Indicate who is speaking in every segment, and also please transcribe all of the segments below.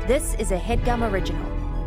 Speaker 1: This is a HeadGum original.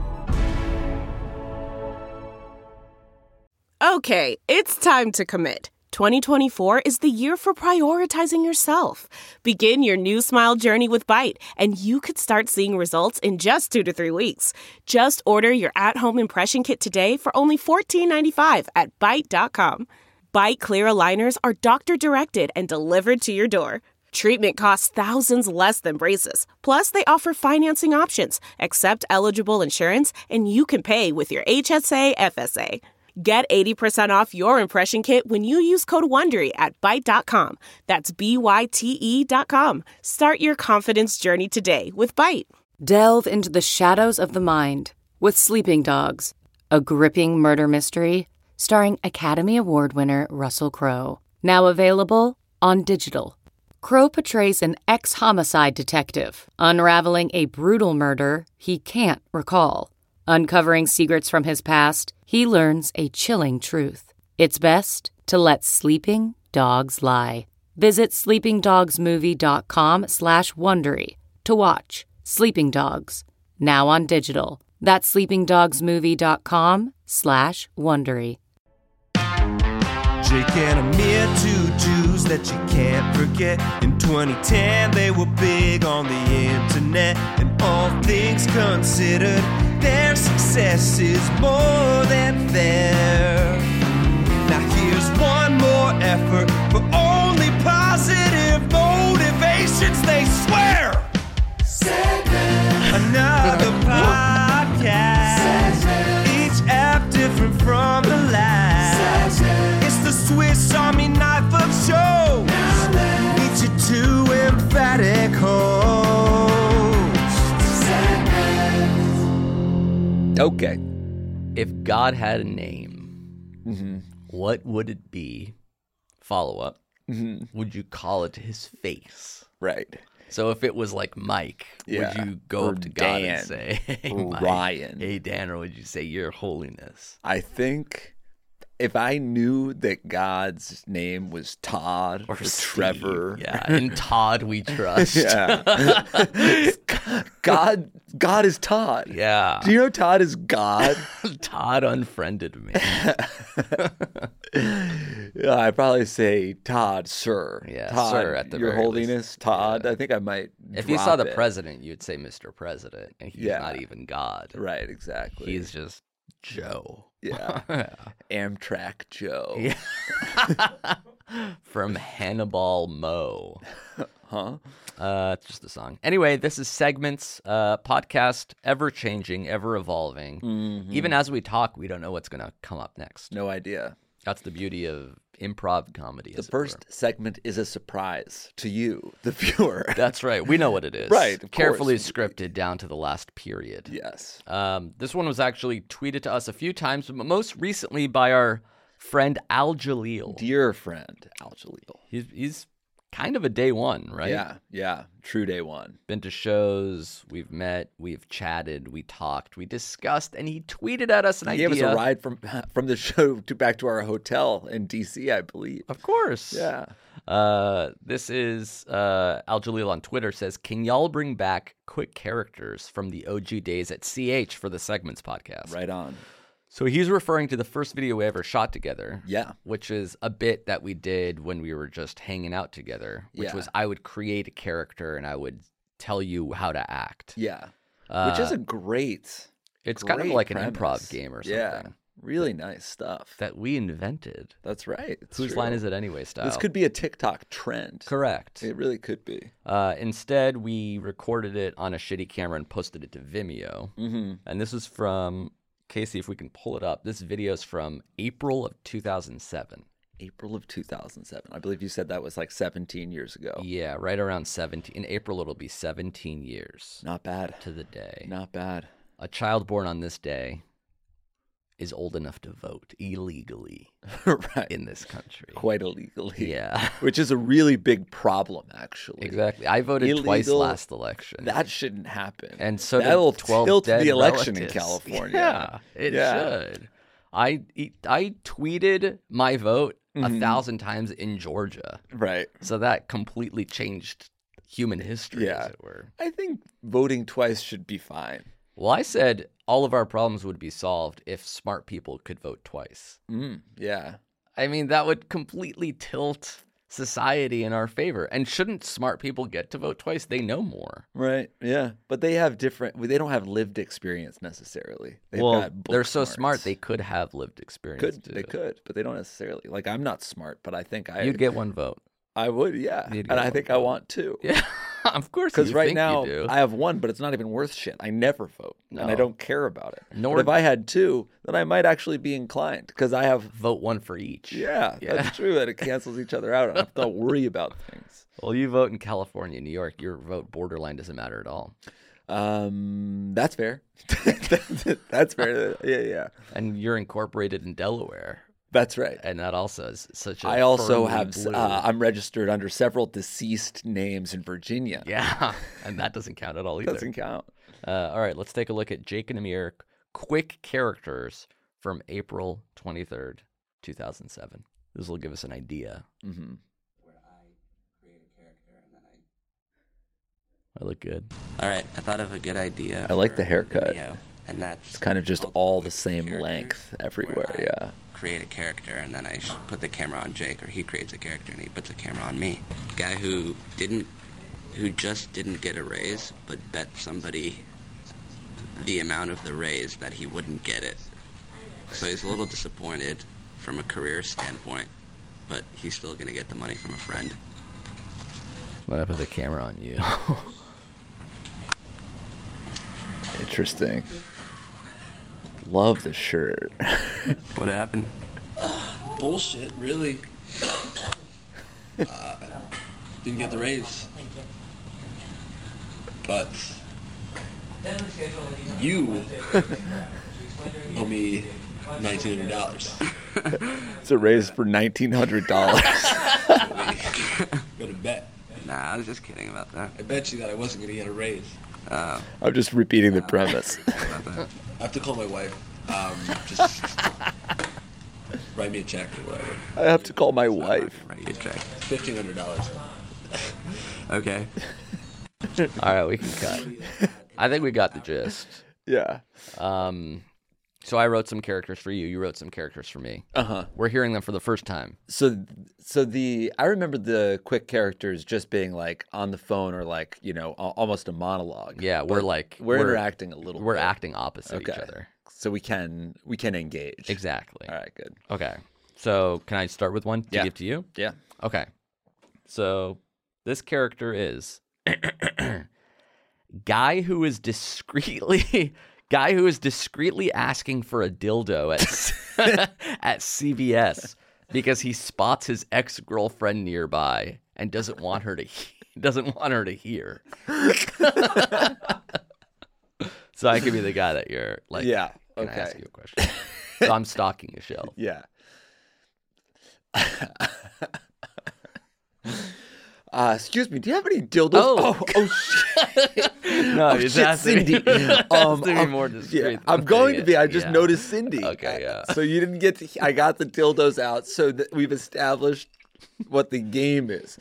Speaker 2: Okay, it's time to commit. 2024 is the year for prioritizing yourself. Begin your new smile journey with Byte, and you could start seeing results in just 2 to 3 weeks. Just order your at-home impression kit today for only $14.95 at Byte.com. Byte Clear aligners are doctor-directed and delivered to your door. Treatment costs thousands less than braces. Plus, they offer financing options, accept eligible insurance, and you can pay with your HSA FSA. Get 80% off your impression kit when you use code WONDERY at Byte.com. That's BYTE.com. Start your confidence journey today with Byte.
Speaker 3: Delve into the shadows of the mind with Sleeping Dogs, a gripping murder mystery starring Academy Award winner Russell Crowe. Now available on digital. Crowe portrays an ex-homicide detective unraveling a brutal murder he can't recall. Uncovering secrets from his past, he learns a chilling truth. It's best to let sleeping dogs lie. Visit sleepingdogsmovie.com/Wondery to watch Sleeping Dogs, now on digital. That's sleepingdogsmovie.com/Wondery.
Speaker 4: Jake and Amir, two Jews that you can't forget. In 2010, they were big on the internet. And all things considered, their success is more than fair. Now here's one more effort for only positive motivations, they swear. Another podcast, each app different from the last. It's the Swiss Army knife of shows. Meet your two emphatic hosts.
Speaker 5: Okay. If God had a name, what would it be? Follow up. Would you call it his face?
Speaker 6: Right.
Speaker 5: So if it was like Mike, would you go
Speaker 6: Or
Speaker 5: up to God
Speaker 6: Dan.
Speaker 5: and say, hey,
Speaker 6: Or
Speaker 5: Mike,
Speaker 6: Ryan.
Speaker 5: hey, Dan, or would you say, Your Holiness?
Speaker 6: I think if I knew that God's name was Todd or
Speaker 5: Steve.
Speaker 6: Trevor.
Speaker 5: Yeah, in Todd we trust.
Speaker 6: Yeah. God is Todd.
Speaker 5: Yeah.
Speaker 6: Do you know Todd is God?
Speaker 5: Todd unfriended me.
Speaker 6: Yeah, I'd probably say Todd, sir.
Speaker 5: Yeah,
Speaker 6: Todd,
Speaker 5: sir, at the
Speaker 6: Your
Speaker 5: very
Speaker 6: Holiness,
Speaker 5: least.
Speaker 6: Todd.
Speaker 5: Yeah.
Speaker 6: I think I might.
Speaker 5: If you
Speaker 6: drop
Speaker 5: saw the
Speaker 6: it.
Speaker 5: president, you'd say Mr. President, and he's
Speaker 6: Yeah.
Speaker 5: not even God.
Speaker 6: Right, exactly.
Speaker 5: He's just Joe.
Speaker 6: Yeah. Amtrak Joe.
Speaker 5: Yeah. From Hannibal Mo.
Speaker 6: Huh?
Speaker 5: It's just a song. Anyway, this is Segments, podcast, ever changing, ever evolving.
Speaker 6: Mm-hmm.
Speaker 5: Even as we talk, we don't know what's going to come up next.
Speaker 6: No idea.
Speaker 5: That's the beauty of improv comedy.
Speaker 6: The
Speaker 5: as it were.
Speaker 6: first segment is a surprise to you, the viewer.
Speaker 5: That's right. We know what it is.
Speaker 6: Right, of
Speaker 5: Carefully
Speaker 6: course.
Speaker 5: scripted down to the last period.
Speaker 6: Yes.
Speaker 5: This one was actually tweeted to us a few times, but most recently by our friend Al Jaleel.
Speaker 6: Dear friend, Al Jaleel.
Speaker 5: He's kind of a day one, right?
Speaker 6: Yeah. True day one.
Speaker 5: Been to shows, we've met, we've chatted, we talked, we discussed, and he tweeted at us an
Speaker 6: He
Speaker 5: idea.
Speaker 6: gave us a ride from the show back to our hotel in D.C., I believe.
Speaker 5: Of course.
Speaker 6: Yeah.
Speaker 5: This is Al Jaleel on Twitter says, can y'all bring back quick characters from the OG days at CH for the Segments podcast?
Speaker 6: Right on.
Speaker 5: So he's referring to the first video we ever shot together.
Speaker 6: Yeah.
Speaker 5: Which is a bit that we did when we were just hanging out together, which
Speaker 6: Yeah.
Speaker 5: was I would create a character and I would tell you how to act.
Speaker 6: Yeah. Which is a great
Speaker 5: It's kind of
Speaker 6: great
Speaker 5: like an
Speaker 6: premise.
Speaker 5: improv game or something.
Speaker 6: Yeah. Really nice stuff.
Speaker 5: That we invented.
Speaker 6: That's right. It's
Speaker 5: Whose
Speaker 6: true.
Speaker 5: line is it anyway style.
Speaker 6: This could be a TikTok trend.
Speaker 5: Correct.
Speaker 6: It really could be.
Speaker 5: Instead, we recorded it on a shitty camera and posted it to Vimeo.
Speaker 6: Mm-hmm.
Speaker 5: And this is from, Casey, if we can pull it up, this video is from April of 2007.
Speaker 6: April of 2007. I believe you said that was like 17 years ago.
Speaker 5: Yeah, right around 17. In April, it'll be 17 years
Speaker 6: Not bad.
Speaker 5: to the day.
Speaker 6: Not bad.
Speaker 5: A child born on this day is old enough to vote illegally
Speaker 6: Right.
Speaker 5: in this country.
Speaker 6: Quite illegally.
Speaker 5: Yeah.
Speaker 6: Which is a really big problem, actually.
Speaker 5: Exactly. I voted twice
Speaker 6: Illegal-
Speaker 5: last election.
Speaker 6: That shouldn't happen.
Speaker 5: And so
Speaker 6: that'll
Speaker 5: did 12
Speaker 6: tilt
Speaker 5: dead
Speaker 6: the election
Speaker 5: relatives.
Speaker 6: in California.
Speaker 5: Yeah, it
Speaker 6: Yeah.
Speaker 5: should. I tweeted my vote
Speaker 6: Mm-hmm.
Speaker 5: 1,000 times in Georgia.
Speaker 6: Right.
Speaker 5: So that completely changed human history,
Speaker 6: Yeah.
Speaker 5: as it were.
Speaker 6: I think voting twice should be fine.
Speaker 5: Well, I said all of our problems would be solved if smart people could vote twice.
Speaker 6: Yeah.
Speaker 5: I mean, that would completely tilt society in our favor. And shouldn't smart people get to vote twice? They know more.
Speaker 6: Right. Yeah. But they have they don't have lived experience necessarily. They've got book
Speaker 5: they're so
Speaker 6: smarts.
Speaker 5: smart they could have lived experience.
Speaker 6: They could, but they don't necessarily. Like, I'm not smart, but I think
Speaker 5: You'd get one vote.
Speaker 6: I would, yeah.
Speaker 5: You'd get
Speaker 6: And I
Speaker 5: one
Speaker 6: think I
Speaker 5: vote.
Speaker 6: want to.
Speaker 5: Yeah, of course.
Speaker 6: Because
Speaker 5: you
Speaker 6: right
Speaker 5: think
Speaker 6: now
Speaker 5: you do.
Speaker 6: I have one, but it's not even worth shit. I never vote, and I
Speaker 5: No.
Speaker 6: don't care about it.
Speaker 5: Nor-
Speaker 6: But if I had two, then I might actually be inclined because I have.
Speaker 5: vote one for each.
Speaker 6: Yeah, that's true. That it cancels each other out. I don't have to worry about things.
Speaker 5: Well, you vote in California, New York. Your vote borderline doesn't matter at all.
Speaker 6: That's fair. That's fair. Yeah.
Speaker 5: And you're incorporated in Delaware,
Speaker 6: That's right.
Speaker 5: and that also is such a.
Speaker 6: I also
Speaker 5: firmly
Speaker 6: have.
Speaker 5: blue-
Speaker 6: I'm registered under several deceased names in Virginia.
Speaker 5: yeah, and that doesn't count at all either.
Speaker 6: Doesn't count.
Speaker 5: All right, let's take a look at Jake and Amir quick characters from April 23rd, 2007. This will give us an idea.
Speaker 6: Mm-hmm.
Speaker 5: I look good.
Speaker 1: All right, I thought of a good idea.
Speaker 6: I like
Speaker 1: for
Speaker 6: the haircut.
Speaker 1: video, and that's
Speaker 6: It's kind of just
Speaker 1: called
Speaker 6: all the
Speaker 1: Quick
Speaker 6: same
Speaker 1: Characters,
Speaker 6: length
Speaker 1: where
Speaker 6: everywhere.
Speaker 1: I
Speaker 6: Yeah.
Speaker 1: create a character, and then I put the camera on Jake, or he creates a character and he puts a camera on me. Guy who just didn't get a raise, but bet somebody the amount of the raise that he wouldn't get it. So he's a little disappointed from a career standpoint, but he's still gonna get the money from a friend.
Speaker 5: I'm gonna put the camera on you.
Speaker 6: Interesting. Love the shirt.
Speaker 1: What happened?
Speaker 7: Bullshit, really. Didn't get the raise. But you owe me $1,900.
Speaker 6: It's a raise for $1,900.
Speaker 7: Go to bet.
Speaker 1: Nah, I was just kidding about that.
Speaker 7: I bet you that I wasn't going to get a raise.
Speaker 6: I'm just repeating the premise.
Speaker 1: About that.
Speaker 7: I have to call my wife. Just write me a check or whatever.
Speaker 6: I have to call my wife.
Speaker 1: Right, you check.
Speaker 7: $1,500.
Speaker 1: Okay.
Speaker 5: All right, we can cut. I think we got the gist.
Speaker 6: Yeah.
Speaker 5: So I wrote some characters for you. You wrote some characters for me.
Speaker 6: Uh-huh.
Speaker 5: We're hearing them for the first time.
Speaker 6: So I remember the quick characters just being like on the phone or like, almost a monologue.
Speaker 5: Yeah, we're
Speaker 6: We're interacting a little
Speaker 5: We're
Speaker 6: bit.
Speaker 5: acting opposite each
Speaker 6: Okay.
Speaker 5: other.
Speaker 6: So we can engage.
Speaker 5: Exactly.
Speaker 6: All right, good.
Speaker 5: Okay. So can I start with one to
Speaker 6: Yeah.
Speaker 5: give to you?
Speaker 6: Yeah.
Speaker 5: Okay. So this character is guy who is discreetly asking for a dildo at CVS because he spots his ex-girlfriend nearby and doesn't want her to hear. So I could be the guy that you're like,
Speaker 6: Yeah.
Speaker 5: Can I
Speaker 6: Okay.
Speaker 5: ask you a question? So I'm stocking a shelf.
Speaker 6: Yeah. Excuse me, do you have any dildos?
Speaker 5: Oh.
Speaker 6: Shit.
Speaker 5: No,
Speaker 6: Oh,
Speaker 5: it's
Speaker 6: shit,
Speaker 5: asking-
Speaker 6: Cindy.
Speaker 5: has to be more discreet
Speaker 6: Yeah,
Speaker 5: than
Speaker 6: I'm going to
Speaker 5: saying
Speaker 6: be.
Speaker 5: it.
Speaker 6: I just
Speaker 5: Yeah.
Speaker 6: noticed Cindy.
Speaker 5: Okay, yeah.
Speaker 6: So you didn't get to. I got the dildos out so that we've established what the game is.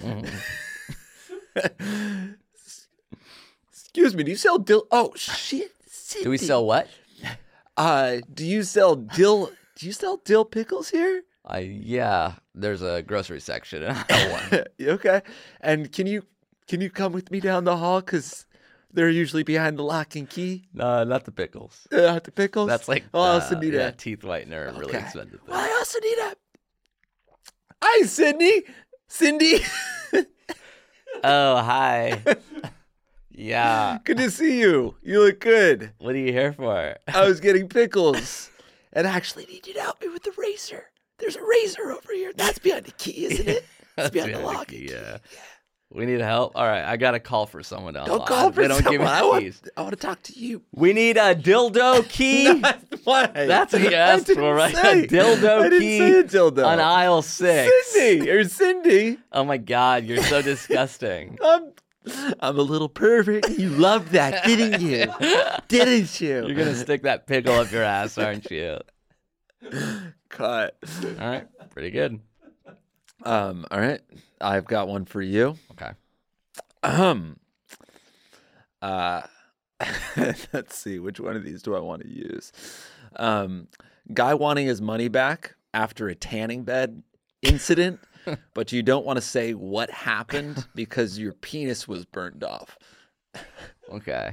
Speaker 5: Mm-hmm.
Speaker 6: Excuse me, do you sell Oh shit, Cindy.
Speaker 5: Do we sell what?
Speaker 6: Do you sell dill pickles here?
Speaker 5: Yeah, there's a grocery section in aisle one.
Speaker 6: Okay. And can you come with me down the hall? Because they're usually behind the lock and key.
Speaker 5: No, not the pickles.
Speaker 6: The pickles?
Speaker 5: That's like
Speaker 6: Oh, I also need a...
Speaker 5: teeth whitener and really
Speaker 6: Okay.
Speaker 5: expensive
Speaker 6: Well,
Speaker 5: thing.
Speaker 6: I also need a... Hi, Sydney. Cindy.
Speaker 5: Oh, hi. Yeah.
Speaker 6: Good to see you. You look good.
Speaker 5: What are you here for?
Speaker 6: I was getting pickles. And I actually need you to help me with the razor. There's a razor over here. That's behind the key, isn't it? It's behind the lock. and key.
Speaker 5: Yeah. We need help. All right, I got to call for someone to
Speaker 6: Don't
Speaker 5: unlock.
Speaker 6: call for
Speaker 5: They don't give me
Speaker 6: someone.
Speaker 5: the keys.
Speaker 6: I want to talk to you.
Speaker 5: We need a dildo key.
Speaker 6: What?
Speaker 5: That's what you
Speaker 6: I
Speaker 5: asked
Speaker 6: didn't
Speaker 5: for, right?
Speaker 6: say-
Speaker 5: A dildo
Speaker 6: I didn't
Speaker 5: key
Speaker 6: say a dildo.
Speaker 5: on aisle 6.
Speaker 6: Cindy, or Cindy.
Speaker 5: Oh my God, you're so disgusting.
Speaker 6: I'm a little pervert. You loved that, didn't you? Didn't you?
Speaker 5: You're gonna stick that pickle up your ass, aren't you?
Speaker 6: Cut.
Speaker 5: All right, pretty good.
Speaker 6: All right. I've got one for you.
Speaker 5: Okay.
Speaker 6: Let's see, which one of these do I want to use? Guy wanting his money back after a tanning bed incident, but you don't want to say what happened because your penis was burned off.
Speaker 5: Okay.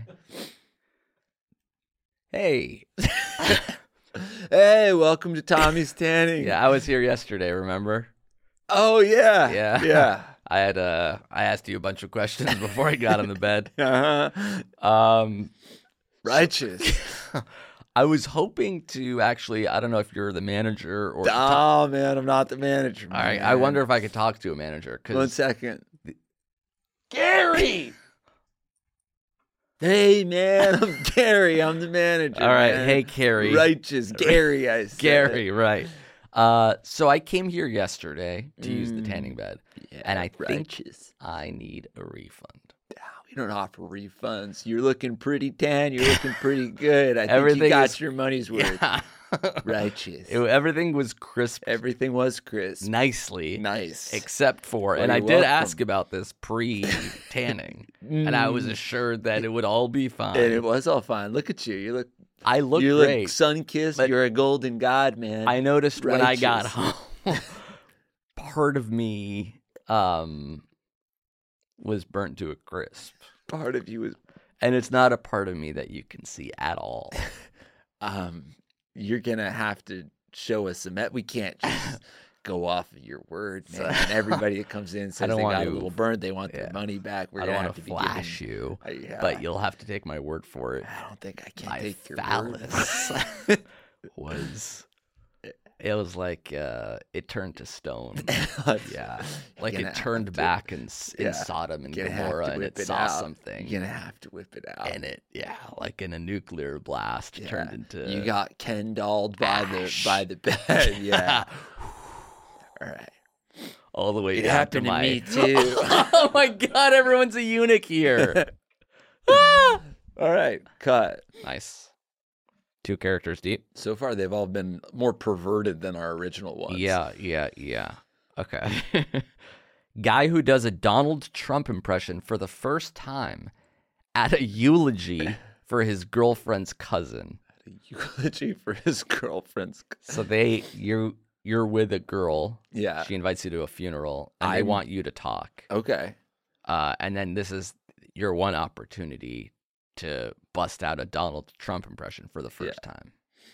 Speaker 5: Hey.
Speaker 6: Hey, welcome to Tommy's Tanning.
Speaker 5: Yeah, I was here yesterday, remember?
Speaker 6: Oh, yeah.
Speaker 5: Yeah.
Speaker 6: Yeah.
Speaker 5: I asked you a bunch of questions before I got on the bed.
Speaker 6: Uh-huh. Righteous.
Speaker 5: I was hoping to actually, I don't know if you're the manager or...
Speaker 6: Oh, man, I'm not the manager.
Speaker 5: All right,
Speaker 6: man.
Speaker 5: I wonder if I could talk to a manager.
Speaker 6: 1 second.
Speaker 5: Gary!
Speaker 6: Hey, man, I'm Gary. I'm the manager.
Speaker 5: All right,
Speaker 6: man.
Speaker 5: hey, Carrie.
Speaker 6: Righteous. Gary, I said.
Speaker 5: Gary, right. So I came here yesterday to use the tanning bed,
Speaker 6: Yeah,
Speaker 5: and I think
Speaker 6: righteous.
Speaker 5: I need a refund.
Speaker 6: We don't offer refunds. You're looking pretty tan. You're looking pretty good. I think
Speaker 5: Everything
Speaker 6: you got
Speaker 5: is-
Speaker 6: your money's worth.
Speaker 5: Yeah.
Speaker 6: Righteous.
Speaker 5: Everything was crisp
Speaker 6: Everything was crisp.
Speaker 5: nicely.
Speaker 6: Nice.
Speaker 5: Except for,
Speaker 6: Well,
Speaker 5: and I
Speaker 6: you're
Speaker 5: did
Speaker 6: welcome.
Speaker 5: ask about this pre-tanning, and I was assured that it would all be fine.
Speaker 6: And it was all fine. Look at you. You look
Speaker 5: I look
Speaker 6: you
Speaker 5: great.
Speaker 6: look sun-kissed.
Speaker 5: but
Speaker 6: You're a golden god, man.
Speaker 5: I noticed when I got
Speaker 6: Righteous.
Speaker 5: home, part of me was burnt to a crisp.
Speaker 6: Part of you is
Speaker 5: And it's not a part of me that you can see at all.
Speaker 6: you're gonna have to show us some. We can't just go off of your word, man. Everybody that comes in says
Speaker 5: don't
Speaker 6: they
Speaker 5: want
Speaker 6: got a
Speaker 5: to-
Speaker 6: little burnt. They want
Speaker 5: yeah.
Speaker 6: their money back. We're
Speaker 5: I
Speaker 6: gonna
Speaker 5: don't
Speaker 6: have
Speaker 5: want
Speaker 6: to
Speaker 5: to
Speaker 6: be
Speaker 5: flash
Speaker 6: giving,
Speaker 5: you,
Speaker 6: yeah.
Speaker 5: but you'll have to take my word for it.
Speaker 6: I don't think I can
Speaker 5: My
Speaker 6: take your word.
Speaker 5: phallus it was like it turned to stone. Yeah, like
Speaker 6: gonna
Speaker 5: it turned
Speaker 6: have to-
Speaker 5: back in
Speaker 6: yeah,
Speaker 5: Sodom and
Speaker 6: You're gonna have
Speaker 5: Gomorrah,
Speaker 6: to
Speaker 5: and
Speaker 6: whip
Speaker 5: it saw
Speaker 6: out.
Speaker 5: something,
Speaker 6: You're gonna have to whip it out.
Speaker 5: and it, like in a nuclear blast,
Speaker 6: Yeah.
Speaker 5: turned into.
Speaker 6: You got Ken dolled by
Speaker 5: ash.
Speaker 6: the bed. Yeah. All right.
Speaker 5: all the way
Speaker 6: It
Speaker 5: down
Speaker 6: happened
Speaker 5: to
Speaker 6: to
Speaker 5: my.
Speaker 6: me too.
Speaker 5: Oh my God! Everyone's a eunuch here.
Speaker 6: All right. Cut.
Speaker 5: Nice. 2 characters deep.
Speaker 6: So far, they've all been more perverted than our original ones.
Speaker 5: Yeah. Okay. Guy who does a Donald Trump impression for the first time at a eulogy for his girlfriend's cousin.
Speaker 6: Eulogy for his girlfriend's.
Speaker 5: So you're with a girl.
Speaker 6: Yeah.
Speaker 5: She invites you to a funeral, and they
Speaker 6: I'm-
Speaker 5: want you to talk.
Speaker 6: Okay.
Speaker 5: And then this is your one opportunity to bust out a Donald Trump impression for the first time.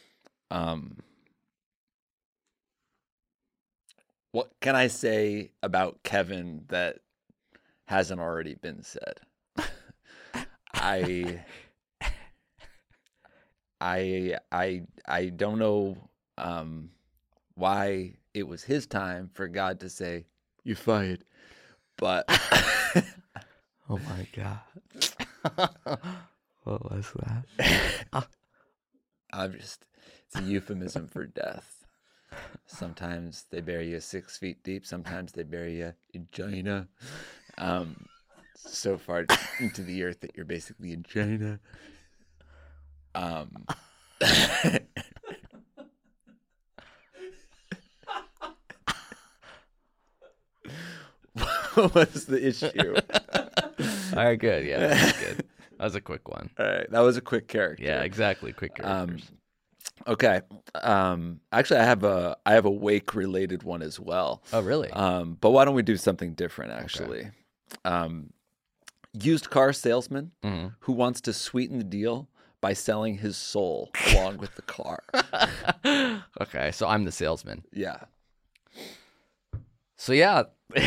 Speaker 6: What can I say about Kevin that hasn't already been said? I don't know why it was his time for God to say, "You're fired," but
Speaker 5: Oh my God. What was that?
Speaker 6: it's a euphemism for death. Sometimes they bury you 6 feet deep. Sometimes they bury you in China. So far into the earth that you're basically in China. What's the issue?
Speaker 5: All right, good. Yeah, that's good. That was a quick one.
Speaker 6: All right, that was a quick character.
Speaker 5: Yeah, exactly. Quick characters.
Speaker 6: Okay. Actually, I have a wake related one as well.
Speaker 5: Oh, really?
Speaker 6: But why don't we do something different? Actually, used car salesman who wants to sweeten the deal by selling his soul along with the car.
Speaker 5: Okay, so I'm the salesman.
Speaker 6: Yeah.
Speaker 5: So yeah,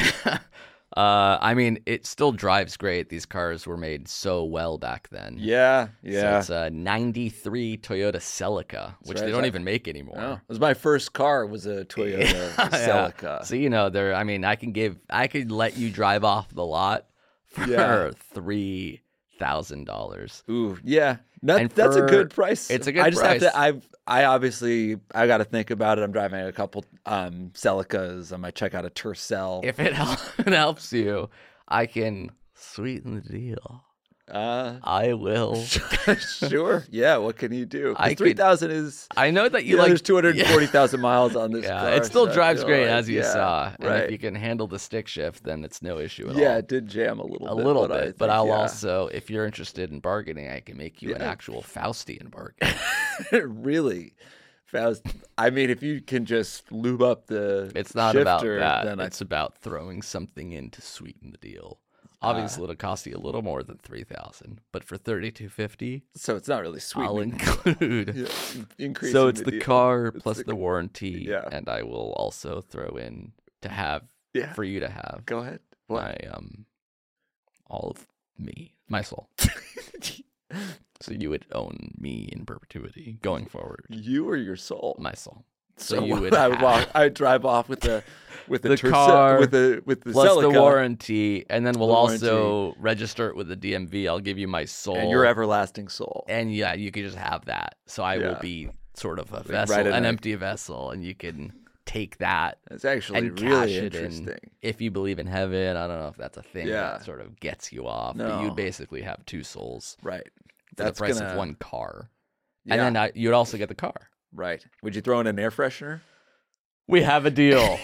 Speaker 5: I mean, it still drives great. These cars were made so well back then.
Speaker 6: Yeah.
Speaker 5: So
Speaker 6: Yeah.
Speaker 5: it's a '93 Toyota Celica, which
Speaker 6: right.
Speaker 5: they don't even make anymore.
Speaker 6: No, it was my first car. Was a Toyota
Speaker 5: Yeah.
Speaker 6: Celica.
Speaker 5: So I mean, I could let you drive off the lot for
Speaker 6: Yeah.
Speaker 5: $3,000.
Speaker 6: Ooh, yeah.
Speaker 5: And
Speaker 6: That's a
Speaker 5: for-
Speaker 6: good price.
Speaker 5: it's a good
Speaker 6: I just have
Speaker 5: price.
Speaker 6: to. I got to think about it. I'm driving a couple Celicas. I might check out a Tercel.
Speaker 5: If it helps you, I can sweeten the deal. I will.
Speaker 6: Sure. Yeah. What can you do?
Speaker 5: I could-
Speaker 6: 3,000 is.
Speaker 5: I know that you
Speaker 6: You know,
Speaker 5: like.
Speaker 6: there's 240,000 miles on this
Speaker 5: Yeah,
Speaker 6: car.
Speaker 5: it still
Speaker 6: so I
Speaker 5: drives
Speaker 6: feel
Speaker 5: great
Speaker 6: like-
Speaker 5: as you
Speaker 6: yeah,
Speaker 5: saw. And
Speaker 6: Right.
Speaker 5: if you can handle the stick shift, then it's no issue at all.
Speaker 6: Yeah, it did jam a little
Speaker 5: A
Speaker 6: bit.
Speaker 5: little
Speaker 6: but I
Speaker 5: bit, but
Speaker 6: think,
Speaker 5: I'll
Speaker 6: yeah.
Speaker 5: also, if you're interested in bargaining, I can make you an
Speaker 6: Yeah.
Speaker 5: actual Faustian bargain.
Speaker 6: Really. Faust. I mean, if you can just lube up the
Speaker 5: It's not
Speaker 6: shifter,
Speaker 5: about that.
Speaker 6: then
Speaker 5: It's about throwing something in to sweeten the deal. Obviously, it'll cost you a little more than 3,000, but for 3,250,
Speaker 6: so it's not really sweet.
Speaker 5: I'll include.
Speaker 6: Yeah, increasing
Speaker 5: So it's the
Speaker 6: deal.
Speaker 5: car
Speaker 6: It's
Speaker 5: plus the warranty,
Speaker 6: Yeah.
Speaker 5: and I will also throw in to have
Speaker 6: Yeah.
Speaker 5: for you to have
Speaker 6: Go ahead. What?
Speaker 5: my all of me, my soul. So you would own me in perpetuity going forward.
Speaker 6: You or your soul?
Speaker 5: My soul.
Speaker 6: So
Speaker 5: you would
Speaker 6: I would
Speaker 5: have
Speaker 6: I would drive off with the
Speaker 5: The car
Speaker 6: with the
Speaker 5: plus the
Speaker 6: Celica,
Speaker 5: warranty, and then we'll
Speaker 6: The
Speaker 5: also register it with the DMV. I'll give you my soul
Speaker 6: and your everlasting soul.
Speaker 5: and yeah, you can just have that. So I will
Speaker 6: Yeah.
Speaker 5: be sort of a
Speaker 6: Like,
Speaker 5: vessel,
Speaker 6: write it
Speaker 5: an
Speaker 6: out.
Speaker 5: empty vessel, and you can take that
Speaker 6: It's actually
Speaker 5: and
Speaker 6: really
Speaker 5: cash it
Speaker 6: interesting.
Speaker 5: in. If you believe in heaven, I don't know if that's a thing
Speaker 6: Yeah.
Speaker 5: that sort of gets you off. But
Speaker 6: No.
Speaker 5: you'd basically have two souls
Speaker 6: Right.
Speaker 5: for the price of one car,
Speaker 6: Yeah.
Speaker 5: and then you'd also get the car.
Speaker 6: Right. Would you throw in an air freshener?
Speaker 5: We have a deal.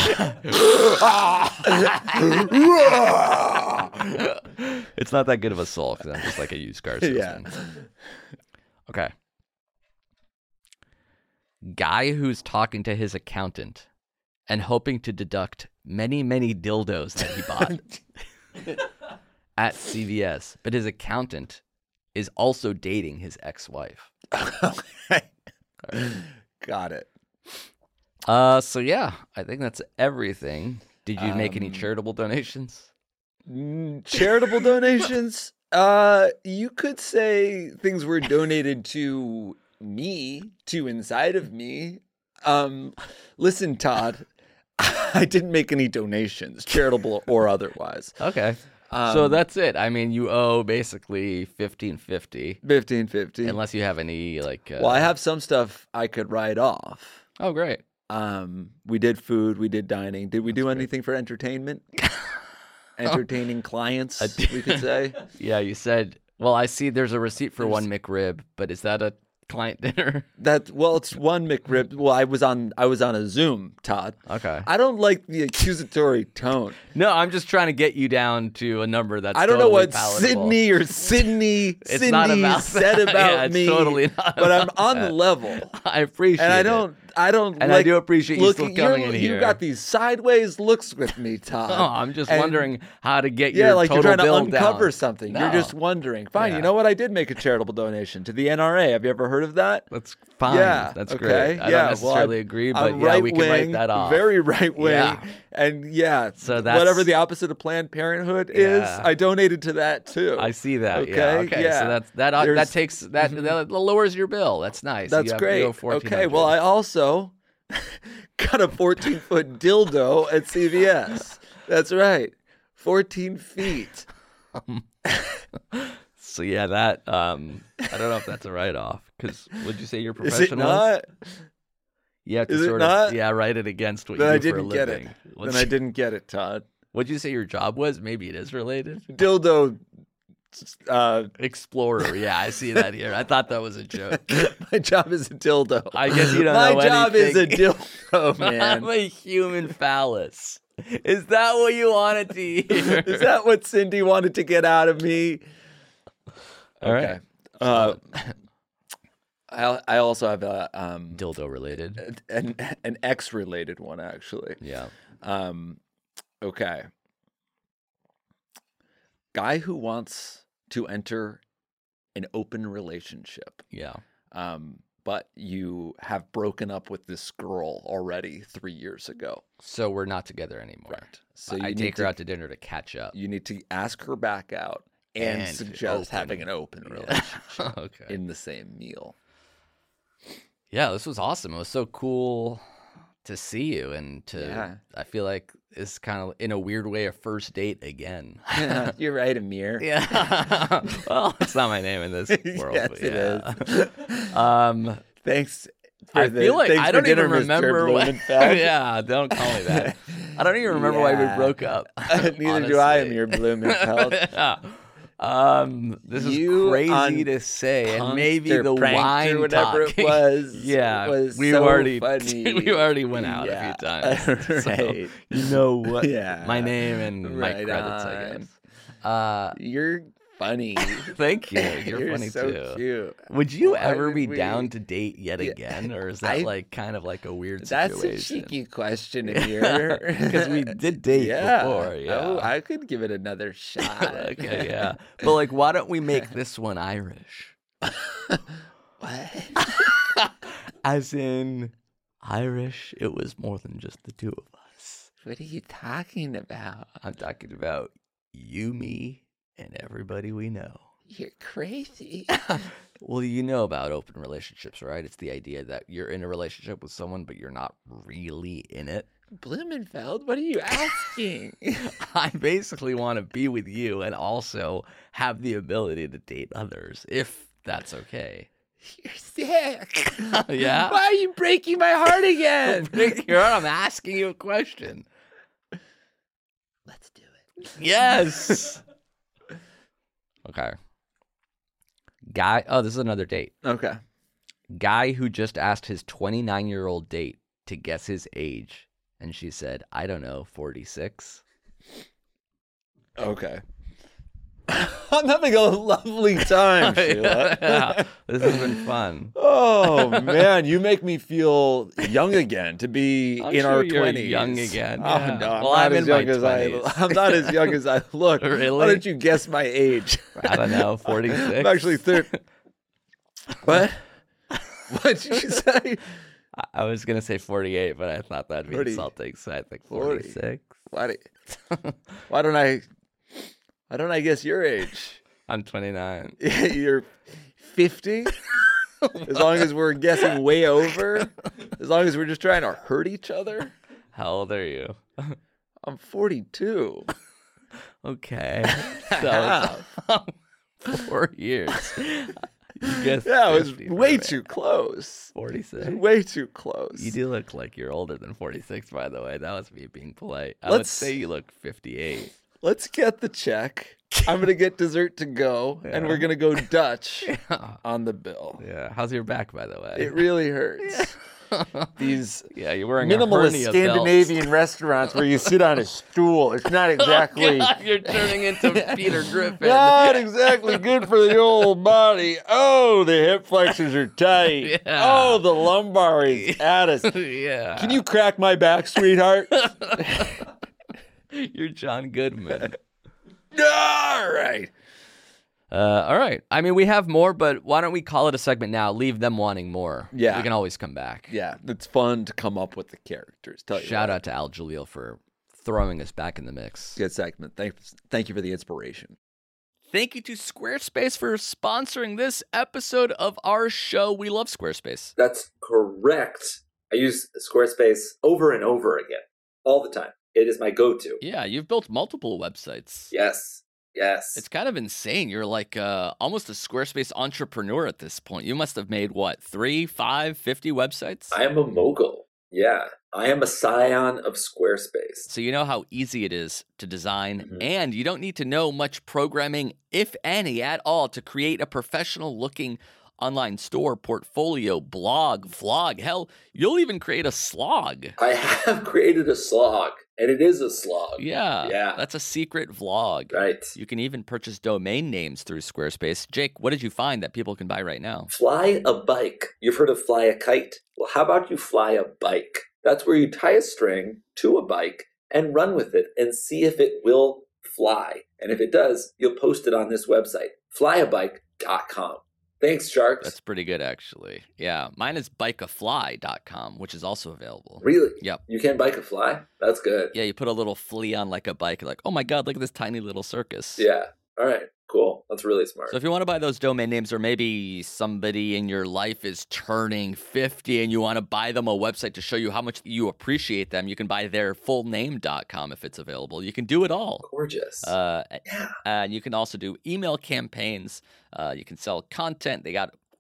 Speaker 5: It's not that good of a soul because I'm just like a used car salesman. Okay. Guy who's talking to his accountant and hoping to deduct many, many dildos that he bought at CVS, but his accountant is also dating his ex-wife.
Speaker 6: Got it.
Speaker 5: So yeah, I think that's everything. Did you make any charitable donations?
Speaker 6: Charitable donations? You could say things were donated to me, to inside of me. Listen, Todd, I didn't make any donations, charitable or otherwise.
Speaker 5: Okay. So that's it. I mean, you owe basically $1,550
Speaker 6: $1,550.
Speaker 5: unless you have any like.
Speaker 6: Well, I have some stuff I could write off.
Speaker 5: Oh, great.
Speaker 6: We did food, we did dining. Did we do anything for entertainment? Entertaining clients, we could say.
Speaker 5: Yeah, you said. Well, I see. There's a receipt for one McRib, but is that a client dinner?
Speaker 6: It's one McRib. Well, I was on a Zoom, Todd.
Speaker 5: Okay.
Speaker 6: I don't like the accusatory tone.
Speaker 5: No, I'm just trying to get you down to a number that's.
Speaker 6: I don't know
Speaker 5: totally
Speaker 6: what
Speaker 5: palatable.
Speaker 6: Sydney
Speaker 5: It's not about
Speaker 6: said
Speaker 5: that.
Speaker 6: about
Speaker 5: Yeah, it's
Speaker 6: me.
Speaker 5: totally not
Speaker 6: but I'm
Speaker 5: about
Speaker 6: on
Speaker 5: that.
Speaker 6: the level.
Speaker 5: I appreciate
Speaker 6: And
Speaker 5: it.
Speaker 6: I don't
Speaker 5: And
Speaker 6: like
Speaker 5: I do appreciate you still coming in
Speaker 6: You
Speaker 5: here.
Speaker 6: got these sideways looks with me, Todd.
Speaker 5: Oh, I'm just
Speaker 6: And-
Speaker 5: wondering how to get
Speaker 6: Yeah,
Speaker 5: your
Speaker 6: like
Speaker 5: total
Speaker 6: you're trying to
Speaker 5: bill
Speaker 6: uncover
Speaker 5: down.
Speaker 6: something.
Speaker 5: No.
Speaker 6: You're just wondering. Fine,
Speaker 5: Yeah.
Speaker 6: you know what? I did make a charitable donation to the NRA. Have you ever heard of that?
Speaker 5: That's fine.
Speaker 6: Yeah,
Speaker 5: That's
Speaker 6: okay.
Speaker 5: great. I
Speaker 6: Yeah,
Speaker 5: don't necessarily
Speaker 6: well,
Speaker 5: agree,
Speaker 6: I'm
Speaker 5: but yeah, we can write
Speaker 6: right-wing,
Speaker 5: that off.
Speaker 6: Very right wing.
Speaker 5: Yeah.
Speaker 6: And yeah,
Speaker 5: So that's-
Speaker 6: whatever the opposite of Planned Parenthood is,
Speaker 5: Yeah.
Speaker 6: I donated to that too.
Speaker 5: I see that.
Speaker 6: Okay,
Speaker 5: Yeah. Okay.
Speaker 6: yeah.
Speaker 5: So that
Speaker 6: There's-
Speaker 5: takes that lowers your bill. That's nice.
Speaker 6: That's
Speaker 5: You have-
Speaker 6: great.
Speaker 5: you owe
Speaker 6: Okay,
Speaker 5: $1,400.
Speaker 6: well, I also got a 14-foot dildo at CVS. That's right, 14 feet.
Speaker 5: So yeah, that I don't know if that's a write off because would you say you're
Speaker 6: Is it
Speaker 5: professional?
Speaker 6: not?
Speaker 5: You have to
Speaker 6: Is it
Speaker 5: sort
Speaker 6: not?
Speaker 5: of write it against what
Speaker 6: Then
Speaker 5: you
Speaker 6: I
Speaker 5: do for a
Speaker 6: didn't get it.
Speaker 5: living.
Speaker 6: Then I didn't get it, Todd.
Speaker 5: What'd you say your job was? Maybe it is related.
Speaker 6: Dildo.
Speaker 5: Explorer. Yeah, I see that here. I thought that was a joke.
Speaker 6: My job is a dildo.
Speaker 5: I guess you don't
Speaker 6: My
Speaker 5: know
Speaker 6: job is a
Speaker 5: anything.
Speaker 6: dildo, man.
Speaker 5: I'm a human phallus. Is that what you wanted to hear?
Speaker 6: Is that what Cindy wanted to get out of me?
Speaker 5: All right.
Speaker 6: I also have a
Speaker 5: Dildo related.
Speaker 6: an X related one actually.
Speaker 5: Yeah.
Speaker 6: Okay. Guy who wants to enter an open relationship.
Speaker 5: Yeah.
Speaker 6: But you have broken up with this girl already 3 years ago.
Speaker 5: So we're not together anymore.
Speaker 6: Right. So
Speaker 5: I
Speaker 6: you
Speaker 5: take
Speaker 6: need
Speaker 5: her
Speaker 6: to-
Speaker 5: out to dinner to catch up.
Speaker 6: You need to ask her back out and
Speaker 5: And
Speaker 6: suggest
Speaker 5: open.
Speaker 6: having an open
Speaker 5: Yeah.
Speaker 6: relationship
Speaker 5: Okay.
Speaker 6: in the same meal.
Speaker 5: Yeah, this was awesome. It was so cool to see you and to
Speaker 6: Yeah.
Speaker 5: I feel like it's kind of in a weird way a first date again.
Speaker 6: You're right, Amir.
Speaker 5: Yeah. Well, it's not my name in this world.
Speaker 6: Yes,
Speaker 5: but
Speaker 6: it is. Thanks. For
Speaker 5: I feel like
Speaker 6: thanks
Speaker 5: I
Speaker 6: for
Speaker 5: don't even
Speaker 6: dinner, Mr.
Speaker 5: remember why.
Speaker 6: Blumenfeld.
Speaker 5: Yeah, don't call me that. I don't even remember why we
Speaker 6: Yeah.
Speaker 5: broke up.
Speaker 6: Neither do I,
Speaker 5: honestly.
Speaker 6: Amir Blumenfeld.
Speaker 5: Yeah. This is
Speaker 6: You
Speaker 5: crazy
Speaker 6: on
Speaker 5: to say, and
Speaker 6: Punked
Speaker 5: maybe
Speaker 6: or
Speaker 5: the
Speaker 6: pranked
Speaker 5: wine
Speaker 6: or whatever
Speaker 5: talking.
Speaker 6: it was.
Speaker 5: Yeah,
Speaker 6: was
Speaker 5: we
Speaker 6: so
Speaker 5: already
Speaker 6: funny.
Speaker 5: we already went out
Speaker 6: Yeah.
Speaker 5: a few times. So
Speaker 6: Right.
Speaker 5: you know what?
Speaker 6: Yeah.
Speaker 5: My name and my
Speaker 6: Right
Speaker 5: credits, I
Speaker 6: on.
Speaker 5: guess.
Speaker 6: You're funny.
Speaker 5: Thank you. You're funny
Speaker 6: so
Speaker 5: too.
Speaker 6: cute.
Speaker 5: Would you
Speaker 6: Why
Speaker 5: ever
Speaker 6: would
Speaker 5: be
Speaker 6: we-
Speaker 5: down to date yet
Speaker 6: Yeah,
Speaker 5: again, or is that
Speaker 6: I-
Speaker 5: like kind of like a weird
Speaker 6: That's a
Speaker 5: situation?
Speaker 6: cheeky question here.
Speaker 5: Because we did date before. Yeah.
Speaker 6: Oh, I could give it another shot.
Speaker 5: Okay, yeah. But like, why don't we make this one Irish?
Speaker 6: What?
Speaker 5: As in Irish, it was more than just the two of us.
Speaker 6: What are you talking about?
Speaker 5: I'm talking about you, me, and everybody we know.
Speaker 6: You're crazy.
Speaker 5: Well, you know about open relationships, right? It's the idea that you're in a relationship with someone, but you're not really in it.
Speaker 6: Blumenfeld, what are you asking?
Speaker 5: I basically want to be with you and also have the ability to date others, if that's okay.
Speaker 6: You're sick.
Speaker 5: Yeah?
Speaker 6: Why are you breaking my heart again?
Speaker 5: I'm asking you a question.
Speaker 6: Let's do it.
Speaker 5: Yes. Okay. Guy. Oh, this is another date.
Speaker 6: Okay.
Speaker 5: Guy who just asked his 29-year-old date to guess his age, and she said, I don't know, 46.
Speaker 6: Okay. I'm having a lovely time, Sheila.
Speaker 5: Yeah, this has been fun.
Speaker 6: Oh man, you make me feel young again to be
Speaker 5: I'm
Speaker 6: in
Speaker 5: sure
Speaker 6: our
Speaker 5: you're
Speaker 6: 20s.
Speaker 5: young again,
Speaker 6: Oh
Speaker 5: yeah.
Speaker 6: no, I'm
Speaker 5: Well,
Speaker 6: not
Speaker 5: I'm
Speaker 6: as
Speaker 5: in my
Speaker 6: young as
Speaker 5: 20s.
Speaker 6: I'm not as young as I look.
Speaker 5: Really?
Speaker 6: Why don't you guess my age?
Speaker 5: I don't know, 46.
Speaker 6: I'm actually 30. What? What did you say?
Speaker 5: I was going to say 48, but I thought that'd be
Speaker 6: 40.
Speaker 5: insulting, so I think
Speaker 6: 40.
Speaker 5: 46.
Speaker 6: Why don't I guess your age?
Speaker 5: I'm 29.
Speaker 6: You're 50? As long as we're guessing way over? As long as we're just trying to hurt each other?
Speaker 5: How old are you?
Speaker 6: I'm 42.
Speaker 5: Okay. So, 4 years. You guessed
Speaker 6: Yeah, it was
Speaker 5: 50 for
Speaker 6: way
Speaker 5: me.
Speaker 6: too close.
Speaker 5: 46.
Speaker 6: Way too close.
Speaker 5: You do look like you're older than 46, by the way. That was me being polite. I would
Speaker 6: Let's-
Speaker 5: say you look 58.
Speaker 6: Let's get the check. I'm going to get dessert to go, and
Speaker 5: Yeah.
Speaker 6: we're going to go Dutch on the bill.
Speaker 5: Yeah. How's your back, by the way?
Speaker 6: It really hurts. These
Speaker 5: Yeah, you're wearing a
Speaker 6: minimalist
Speaker 5: hernia
Speaker 6: Scandinavian restaurants where you sit on a stool. It's not exactly
Speaker 5: belt. You're turning into Peter Griffin.
Speaker 6: not exactly good for the old body. Oh, the hip flexors are tight.
Speaker 5: Yeah.
Speaker 6: Oh, the lumbar is at us.
Speaker 5: Yeah.
Speaker 6: Can you crack my back, sweetheart?
Speaker 5: You're John Goodman.
Speaker 6: All right.
Speaker 5: All right. I mean, we have more, but why don't we call it a segment now? Leave them wanting more.
Speaker 6: Yeah.
Speaker 5: We can always come back.
Speaker 6: Yeah, it's fun to come up with the characters. Tell you
Speaker 5: Shout
Speaker 6: what.
Speaker 5: out to Al Jaleel for throwing us back in the mix.
Speaker 6: Good segment. Thank you for the inspiration.
Speaker 5: Thank you to Squarespace for sponsoring this episode of our show. We love Squarespace.
Speaker 8: That's correct. I use Squarespace over and over again, all the time. It is my go-to.
Speaker 5: Yeah, you've built multiple websites.
Speaker 8: Yes.
Speaker 5: It's kind of insane. You're like almost a Squarespace entrepreneur at this point. You must have made, what, 3, 5, 50 websites?
Speaker 8: I am a mogul. Yeah. I am a scion of Squarespace.
Speaker 5: So you know how easy it is to design,
Speaker 8: Mhm.
Speaker 5: and you don't need to know much programming, if any, at all, to create a professional-looking online store, portfolio, blog, vlog. Hell, you'll even create a slog.
Speaker 8: I have created a slog, and it is a slog.
Speaker 5: Yeah,
Speaker 8: Yeah.
Speaker 5: that's a secret vlog.
Speaker 8: Right.
Speaker 5: You can even purchase domain names through Squarespace. Jake, what did you find that people can buy right now?
Speaker 8: Fly a bike. You've heard of fly a kite? Well, how about you fly a bike? That's where you tie a string to a bike and run with it and see if it will fly. And if it does, you'll post it on this website, flyabike.com. Thanks, Sharks.
Speaker 5: That's pretty good, actually. Yeah, mine is bikeafly.com, which is also available.
Speaker 8: Really?
Speaker 5: Yep.
Speaker 8: You can bike a fly? That's good.
Speaker 5: Yeah, you put a little flea on like a bike. You're like, oh my God, look at this tiny little circus.
Speaker 8: Yeah. All right. Cool. That's really smart.
Speaker 5: So if you want to buy those domain names, or maybe somebody in your life is turning 50 and you want to buy them a website to show you how much you appreciate them, you can buy their fullname.com if it's available. You can do it all.
Speaker 8: Gorgeous.
Speaker 5: And you can also do email campaigns. You can sell content. They got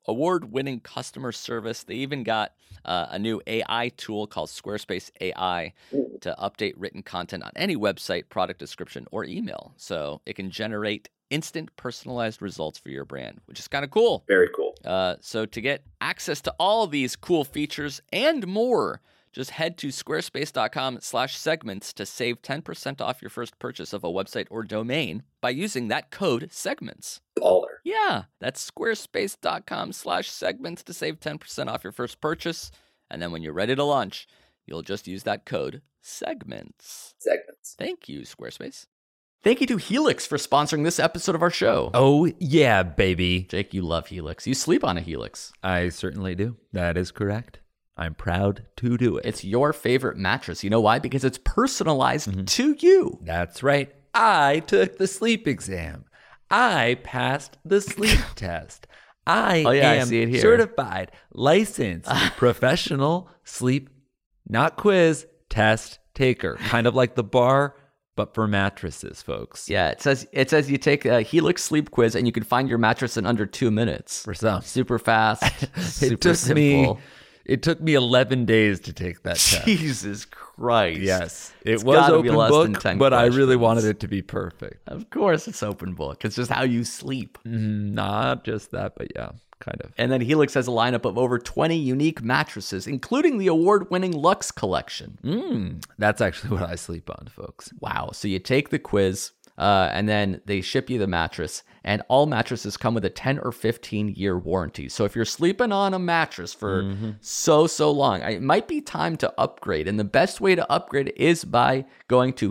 Speaker 5: award-winning customer service. They even got a new AI tool called Squarespace AI to update written content on any website, product description, or email. So it can generate instant personalized results for your brand, which is kind of cool.
Speaker 8: Very cool.
Speaker 5: So to get access to all of these cool features and more, just head to squarespace.com/segments to save 10% off your first purchase of a website or domain by using that code segments.
Speaker 8: Baller.
Speaker 5: Yeah, that's squarespace.com/segments to save 10% off your first purchase. And then when you're ready to launch, you'll just use that code segments.
Speaker 8: Segments.
Speaker 5: Thank you, Squarespace. Thank you to Helix for sponsoring this episode of our show.
Speaker 6: Oh, yeah, baby.
Speaker 5: Jake, you love Helix. You sleep on a Helix.
Speaker 6: I certainly do. That is correct. I'm proud to do it.
Speaker 5: It's your favorite mattress. You know why? Because it's personalized to you.
Speaker 6: That's right. I took the sleep exam. I passed the sleep test. I
Speaker 5: I
Speaker 6: am
Speaker 5: see it here.
Speaker 6: certified, licensed, professional sleep, not quiz, test taker. Kind of like the bar, but for mattresses, folks.
Speaker 5: Yeah, it says you take a Helix sleep quiz and you can find your mattress in under 2 minutes.
Speaker 6: For some.
Speaker 5: Super fast, super simple.
Speaker 6: It took me 11 days to take that test.
Speaker 5: Jesus Christ.
Speaker 6: Yes.
Speaker 5: It's
Speaker 6: It was
Speaker 5: gotta be
Speaker 6: open
Speaker 5: less than
Speaker 6: book,
Speaker 5: 10
Speaker 6: but I really
Speaker 5: questions.
Speaker 6: wanted it to be perfect.
Speaker 5: Of course it's open book. It's just how you sleep.
Speaker 6: Not just that, but yeah, kind of.
Speaker 5: And then Helix has a lineup of over 20 unique mattresses, including the award-winning Luxe collection.
Speaker 6: That's actually what I sleep on, folks.
Speaker 5: Wow. So you take the quiz, and then they ship you the mattress, and all mattresses come with a 10 or 15-year warranty. So if you're sleeping on a mattress for so long, it might be time to upgrade. And the best way to upgrade is by going to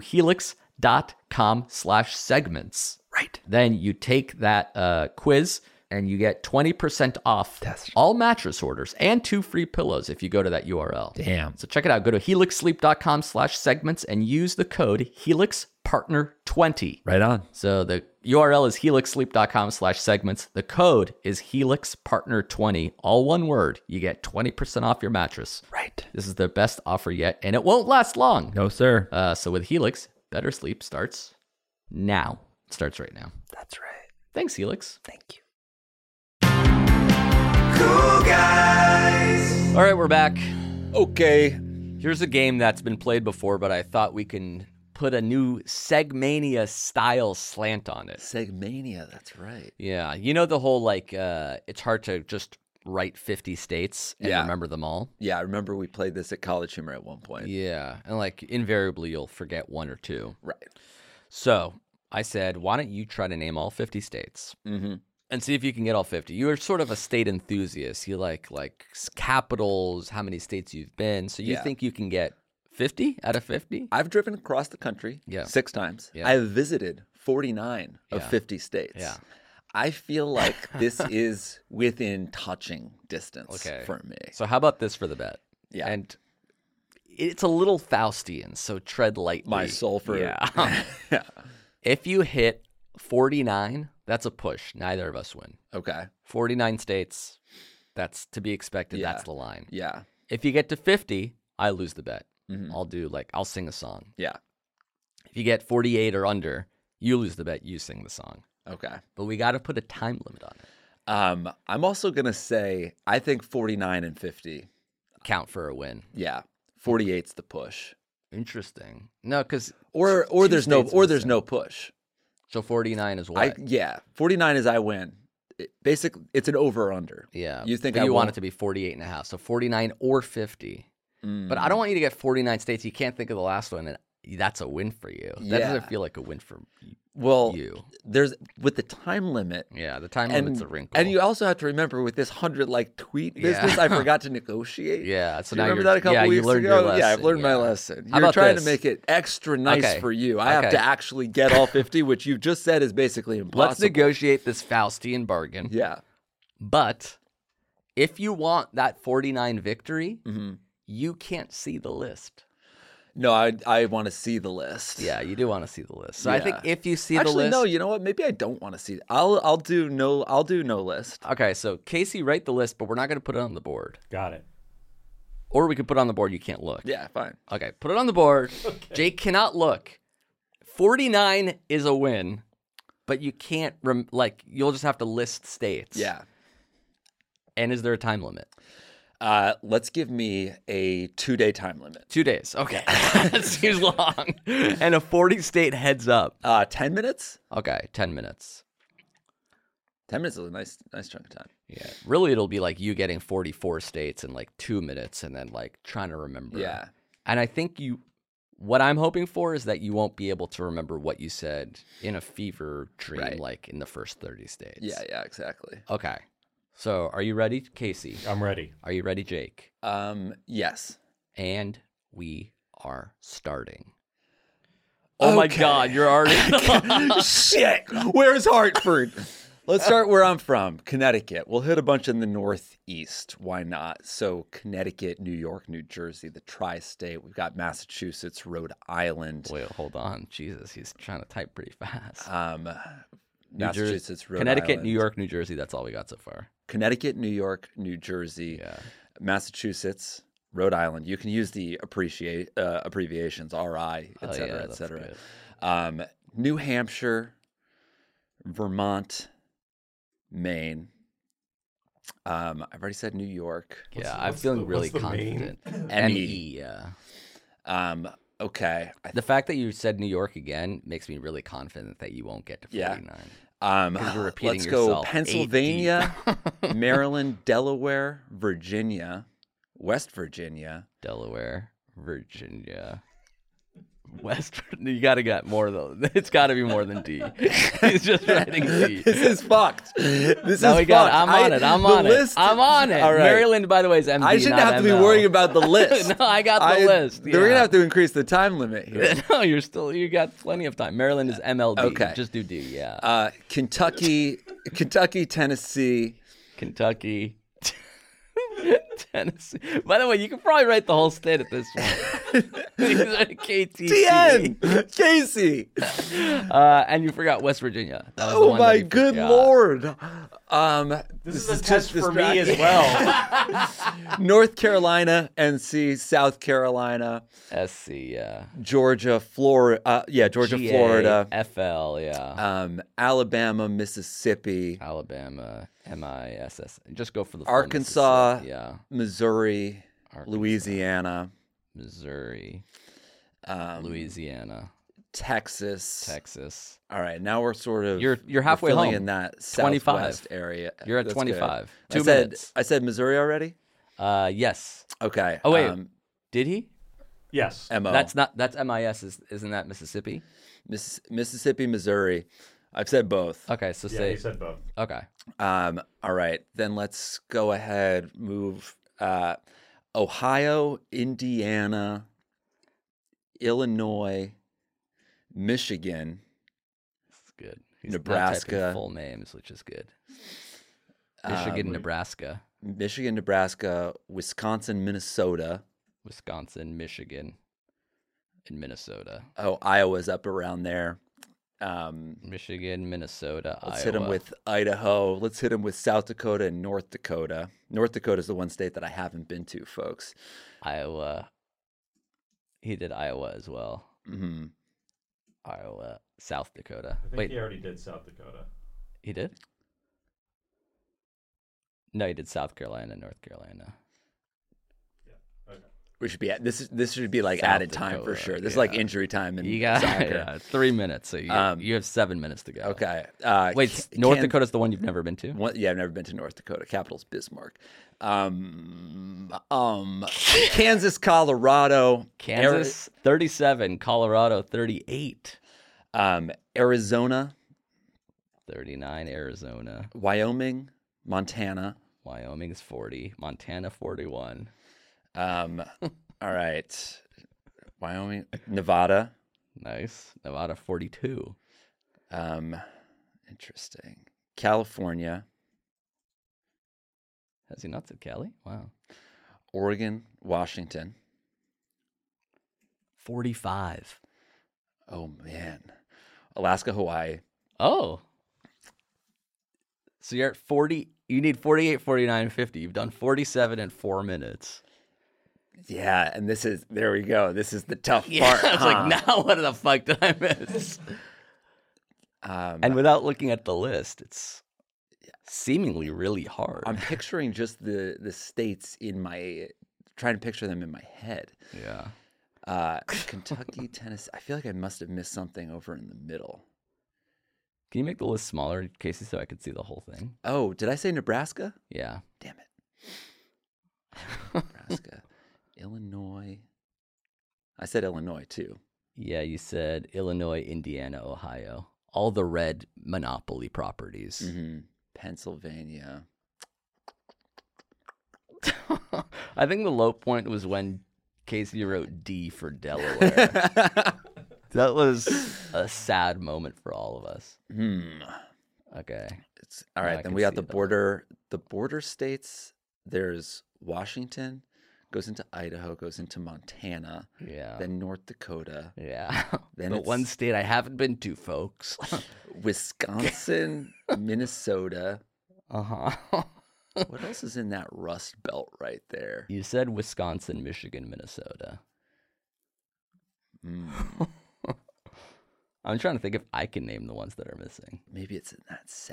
Speaker 5: helix.com/segments.
Speaker 6: Right.
Speaker 5: Then you take that quiz, and you get 20% off all mattress orders and 2 free pillows if you go to that URL.
Speaker 6: Damn.
Speaker 5: So check it out. Go to helixsleep.com/segments and use the code HelixPartner20.
Speaker 6: Right on.
Speaker 5: So the URL is helixsleep.com/segments. The code is HelixPartner20. All one word. You get 20% off your mattress.
Speaker 6: Right.
Speaker 5: This is the best offer yet, and it won't last long.
Speaker 6: No, sir.
Speaker 5: So with Helix, better sleep starts now. It starts right now.
Speaker 6: That's right.
Speaker 5: Thanks, Helix.
Speaker 6: Thank you.
Speaker 4: Cool guys.
Speaker 5: All right, we're back.
Speaker 6: Okay.
Speaker 5: Here's a game that's been played before, but I thought we can put a new Segmania style slant on it.
Speaker 6: Segmania, that's right.
Speaker 5: Yeah, you know the whole it's hard to just write 50 states and remember them all.
Speaker 6: Yeah, I remember we played this at College Humor at one point.
Speaker 5: Yeah, and invariably you'll forget one or two.
Speaker 6: Right.
Speaker 5: So I said, why don't you try to name all 50 states?
Speaker 6: Mm-hmm.
Speaker 5: And see if you can get all 50. You are sort of a state enthusiast. You like capitals, how many states you've been. So you think you can get 50 out of 50?
Speaker 6: I've driven across the country 6 times.
Speaker 5: Yeah.
Speaker 6: I've visited 49 of 50 states.
Speaker 5: Yeah.
Speaker 6: I feel like this is within touching distance for me.
Speaker 5: So how about this for the bet?
Speaker 6: Yeah.
Speaker 5: And it's a little Faustian, so tread lightly.
Speaker 6: My soul for
Speaker 5: Yeah. If you hit 49, that's a push. Neither of us win.
Speaker 6: Okay.
Speaker 5: 49 states, that's to be expected.
Speaker 6: Yeah.
Speaker 5: That's the line.
Speaker 6: Yeah.
Speaker 5: If you get to 50, I lose the bet.
Speaker 6: Mhm.
Speaker 5: I'll sing a song.
Speaker 6: Yeah.
Speaker 5: If you get 48 or under, you lose the bet. You sing the song.
Speaker 6: Okay.
Speaker 5: But we got to put a time limit on it.
Speaker 6: I'm also going to say I think 49 and 50
Speaker 5: Count for a win.
Speaker 6: Yeah. 48's the push.
Speaker 5: Interesting. No, because
Speaker 6: Or there's no push.
Speaker 5: So 49 is what?
Speaker 6: 49 is I win. Basically, it's an over or under.
Speaker 5: Yeah.
Speaker 6: You think
Speaker 5: but
Speaker 6: I
Speaker 5: you want
Speaker 6: won't-
Speaker 5: it to be 48 and a half. So 49 or 50. But I don't want you to get 49 states. You can't think of the last one, and that's a win for you. That
Speaker 6: Yeah.
Speaker 5: doesn't feel like a win for
Speaker 6: Well,
Speaker 5: you.
Speaker 6: there's with the time limit.
Speaker 5: Yeah, the time limit's a wrinkle.
Speaker 6: And you also have to remember with this 100 tweet business, I forgot to negotiate.
Speaker 5: Yeah, so
Speaker 6: Do you
Speaker 5: now
Speaker 6: remember
Speaker 5: you're-
Speaker 6: that a couple
Speaker 5: yeah, you
Speaker 6: weeks
Speaker 5: learned
Speaker 6: ago?
Speaker 5: your
Speaker 6: Yeah, I've
Speaker 5: lesson,
Speaker 6: learned my
Speaker 5: yeah.
Speaker 6: lesson.
Speaker 5: How
Speaker 6: You're
Speaker 5: about
Speaker 6: trying
Speaker 5: this?
Speaker 6: to make it extra nice
Speaker 5: Okay.
Speaker 6: for you. I have
Speaker 5: Okay.
Speaker 6: to actually get all 50, which you've just said is basically impossible.
Speaker 5: Let's negotiate this Faustian bargain.
Speaker 6: Yeah.
Speaker 5: But if you want that 49 victory,
Speaker 6: Mm-hmm.
Speaker 5: you can't see the list.
Speaker 6: No, I want to see the list.
Speaker 5: Yeah, you do want to see the list. So I think
Speaker 6: Yeah.
Speaker 5: if you see
Speaker 6: Actually,
Speaker 5: the list,
Speaker 6: no. You know what? Maybe I don't want to see it. I'll do no list.
Speaker 5: Okay, so Casey, write the list, but we're not going to put it on the board.
Speaker 9: Got it.
Speaker 5: Or we could put it on the board. You can't look.
Speaker 6: Yeah, fine.
Speaker 5: Okay, put it on the board. Jake cannot look. 49 is a win, but you can't you'll just have to list states.
Speaker 6: Yeah.
Speaker 5: And is there a time limit?
Speaker 6: Let's give me a 2-day time limit.
Speaker 5: 2 days. Okay. That seems long. And a 40-state heads up.
Speaker 6: 10 minutes?
Speaker 5: Okay, 10 minutes.
Speaker 6: 10 minutes is a nice chunk of time.
Speaker 5: Yeah. Really, it'll be like you getting 44 states in like 2 minutes and then like trying to remember.
Speaker 6: Yeah.
Speaker 5: And I think what I'm hoping for is that you won't be able to remember what you said in a fever dream,
Speaker 6: Right.
Speaker 5: like in the first 30 states.
Speaker 6: Yeah, exactly.
Speaker 5: Okay. So are you ready, Casey?
Speaker 9: I'm ready.
Speaker 5: Are you ready, Jake?
Speaker 6: Yes.
Speaker 5: And we are starting. Oh my God, you're already.
Speaker 6: Shit! Where's Hartford? Let's start where I'm from, Connecticut. We'll hit a bunch in the Northeast. Why not? So Connecticut, New York, New Jersey, the tri-state. We've got Massachusetts, Rhode Island.
Speaker 5: Wait, hold on. Jesus, he's trying to type pretty fast.
Speaker 6: Massachusetts, Rhode
Speaker 5: Connecticut,
Speaker 6: Island.
Speaker 5: New York, New Jersey. That's all we got so far.
Speaker 6: Connecticut, New York, New Jersey,
Speaker 5: Yeah.
Speaker 6: Massachusetts, Rhode Island. You can use the abbreviations RI, et cetera, et
Speaker 5: that's
Speaker 6: cetera.
Speaker 5: good.
Speaker 6: New Hampshire, Vermont, Maine. I've already said New York.
Speaker 5: Yeah, I'm feeling really
Speaker 9: what's the main?
Speaker 5: confident.
Speaker 6: ME.
Speaker 5: Yeah.
Speaker 6: Okay.
Speaker 5: The fact that you said New York again makes me really confident that you won't get to 49.
Speaker 6: Yeah.
Speaker 5: you're repeating
Speaker 6: Let's go
Speaker 5: yourself 8
Speaker 6: Pennsylvania, Maryland, Delaware, Virginia, West Virginia.
Speaker 5: Delaware, Virginia, West. You got to get more though. It's got to be more than D. He's just writing D.
Speaker 6: This is fucked. This
Speaker 5: No,
Speaker 6: is
Speaker 5: we got it.
Speaker 6: fucked.
Speaker 5: I'm on it. I'm
Speaker 6: the
Speaker 5: on it.
Speaker 6: list-
Speaker 5: I'm on it.
Speaker 6: All right.
Speaker 5: Maryland, by the way, is MD.
Speaker 6: I shouldn't
Speaker 5: not
Speaker 6: have to be
Speaker 5: ML.
Speaker 6: worrying about the list.
Speaker 5: No, I got the list.
Speaker 6: We're gonna
Speaker 5: yeah.
Speaker 6: have to increase the time limit here.
Speaker 5: No, you got plenty of time. Maryland is MLD.
Speaker 6: Okay.
Speaker 5: Just do D. Yeah.
Speaker 6: Kentucky, Tennessee.
Speaker 5: Kentucky. Tennessee. By the way, you can probably write the whole state at this point. KTT.
Speaker 6: TN, Casey.
Speaker 5: And you forgot West Virginia. That was the
Speaker 6: Oh
Speaker 5: one that
Speaker 6: my
Speaker 5: you
Speaker 6: good
Speaker 5: forgot.
Speaker 6: Lord.
Speaker 9: This is a test for me as well.
Speaker 6: North Carolina, NC, South Carolina,
Speaker 5: SC, yeah.
Speaker 6: Georgia, Florida. Georgia,
Speaker 5: GA,
Speaker 6: Florida.
Speaker 5: FL, yeah.
Speaker 6: Alabama, Mississippi,
Speaker 5: Alabama, MISS. Just go for the full
Speaker 6: Arkansas,
Speaker 5: Mississippi, yeah.
Speaker 6: Missouri,
Speaker 5: Arkansas.
Speaker 6: Louisiana,
Speaker 5: Missouri,
Speaker 6: um,
Speaker 5: Louisiana,
Speaker 6: Texas.
Speaker 5: Texas.
Speaker 6: All right, now we're sort of
Speaker 5: You're halfway
Speaker 6: filling
Speaker 5: home.
Speaker 6: in that
Speaker 5: 25.
Speaker 6: southwest area.
Speaker 5: You're at
Speaker 6: That's
Speaker 5: 25.
Speaker 6: good.
Speaker 5: 2 minutes.
Speaker 6: I said Missouri already.
Speaker 5: Yes.
Speaker 6: Okay.
Speaker 5: Oh wait, did he?
Speaker 9: Yes.
Speaker 6: Mo.
Speaker 5: That's MIS. Isn't that Mississippi?
Speaker 6: Mississippi, Missouri. I've said both.
Speaker 5: Okay, so
Speaker 9: Yeah,
Speaker 5: say
Speaker 9: you said both.
Speaker 5: okay.
Speaker 6: All right, then let's go ahead. Move. Ohio, Indiana, Illinois, Michigan.
Speaker 5: That's good. He's
Speaker 6: Nebraska.
Speaker 5: not typing full names, which is good. Michigan, Nebraska,
Speaker 6: Michigan, Nebraska, Wisconsin, Minnesota.
Speaker 5: Wisconsin, Michigan, and Minnesota.
Speaker 6: Oh, Iowa's up around there.
Speaker 5: Michigan, Minnesota,
Speaker 6: Let's
Speaker 5: Iowa.
Speaker 6: hit them with Idaho. Let's hit them with South Dakota and North Dakota. North Dakota is the one state that I haven't been to, folks.
Speaker 5: Iowa. He did Iowa as well.
Speaker 6: Hmm.
Speaker 5: Iowa, South Dakota.
Speaker 9: I think
Speaker 5: Wait,
Speaker 9: he already did South Dakota.
Speaker 5: he did? No, he did South Carolina, North Carolina.
Speaker 9: Okay.
Speaker 6: We should be at this should be like
Speaker 5: South
Speaker 6: added time for
Speaker 5: Dakota,
Speaker 6: sure. This is like
Speaker 5: yeah.
Speaker 6: injury time in
Speaker 5: You got
Speaker 6: soccer.
Speaker 5: 3 minutes, so you have 7 minutes to go.
Speaker 6: Okay.
Speaker 5: Wait, North Dakota's the one you've never been to?
Speaker 6: Yeah, I've never been to North Dakota. Capital's Bismarck. Kansas, Colorado,
Speaker 5: Kansas, 37. Colorado, 38.
Speaker 6: Arizona,
Speaker 5: 39. Arizona.
Speaker 6: Wyoming, Montana.
Speaker 5: Wyoming is 40. Montana, 41.
Speaker 6: All right. Wyoming, Nevada.
Speaker 5: Nice. Nevada, 42.
Speaker 6: Interesting. California,
Speaker 5: Has he not said Cali? Wow.
Speaker 6: Oregon, Washington.
Speaker 5: 45.
Speaker 6: Oh man. Alaska, Hawaii.
Speaker 5: Oh. So you're at 40. You need 48, 49, 50. You've done 47 in 4 minutes.
Speaker 6: Yeah, and there we go. This is the tough
Speaker 5: Yeah,
Speaker 6: part.
Speaker 5: it's like, now what the fuck did I miss? And without looking at the list, it's seemingly really hard.
Speaker 6: I'm picturing just the states trying to picture them in my head.
Speaker 5: Yeah.
Speaker 6: Kentucky, Tennessee. I feel like I must have missed something over in the middle.
Speaker 5: Can you make the list smaller, Casey, so I could see the whole thing?
Speaker 6: Oh, did I say Nebraska?
Speaker 5: Yeah.
Speaker 6: Damn it. Nebraska, Illinois. I said Illinois too.
Speaker 5: Yeah, you said Illinois, Indiana, Ohio. All the red monopoly properties.
Speaker 6: Mm-hmm. Pennsylvania.
Speaker 5: I think the low point was when Casey wrote D for Delaware. That was a sad moment for all of us. Okay.
Speaker 6: All right, then we got the border states. There's Washington, goes into Idaho, goes into Montana.
Speaker 5: Yeah.
Speaker 6: Then North Dakota.
Speaker 5: Yeah.
Speaker 6: Then
Speaker 5: But one state I haven't been to, folks.
Speaker 6: Wisconsin, Minnesota.
Speaker 5: Uh-huh.
Speaker 6: What else is in that Rust Belt right there?
Speaker 5: You said Wisconsin, Michigan, Minnesota. I'm trying to think if I can name the ones that are missing.
Speaker 6: Maybe it's in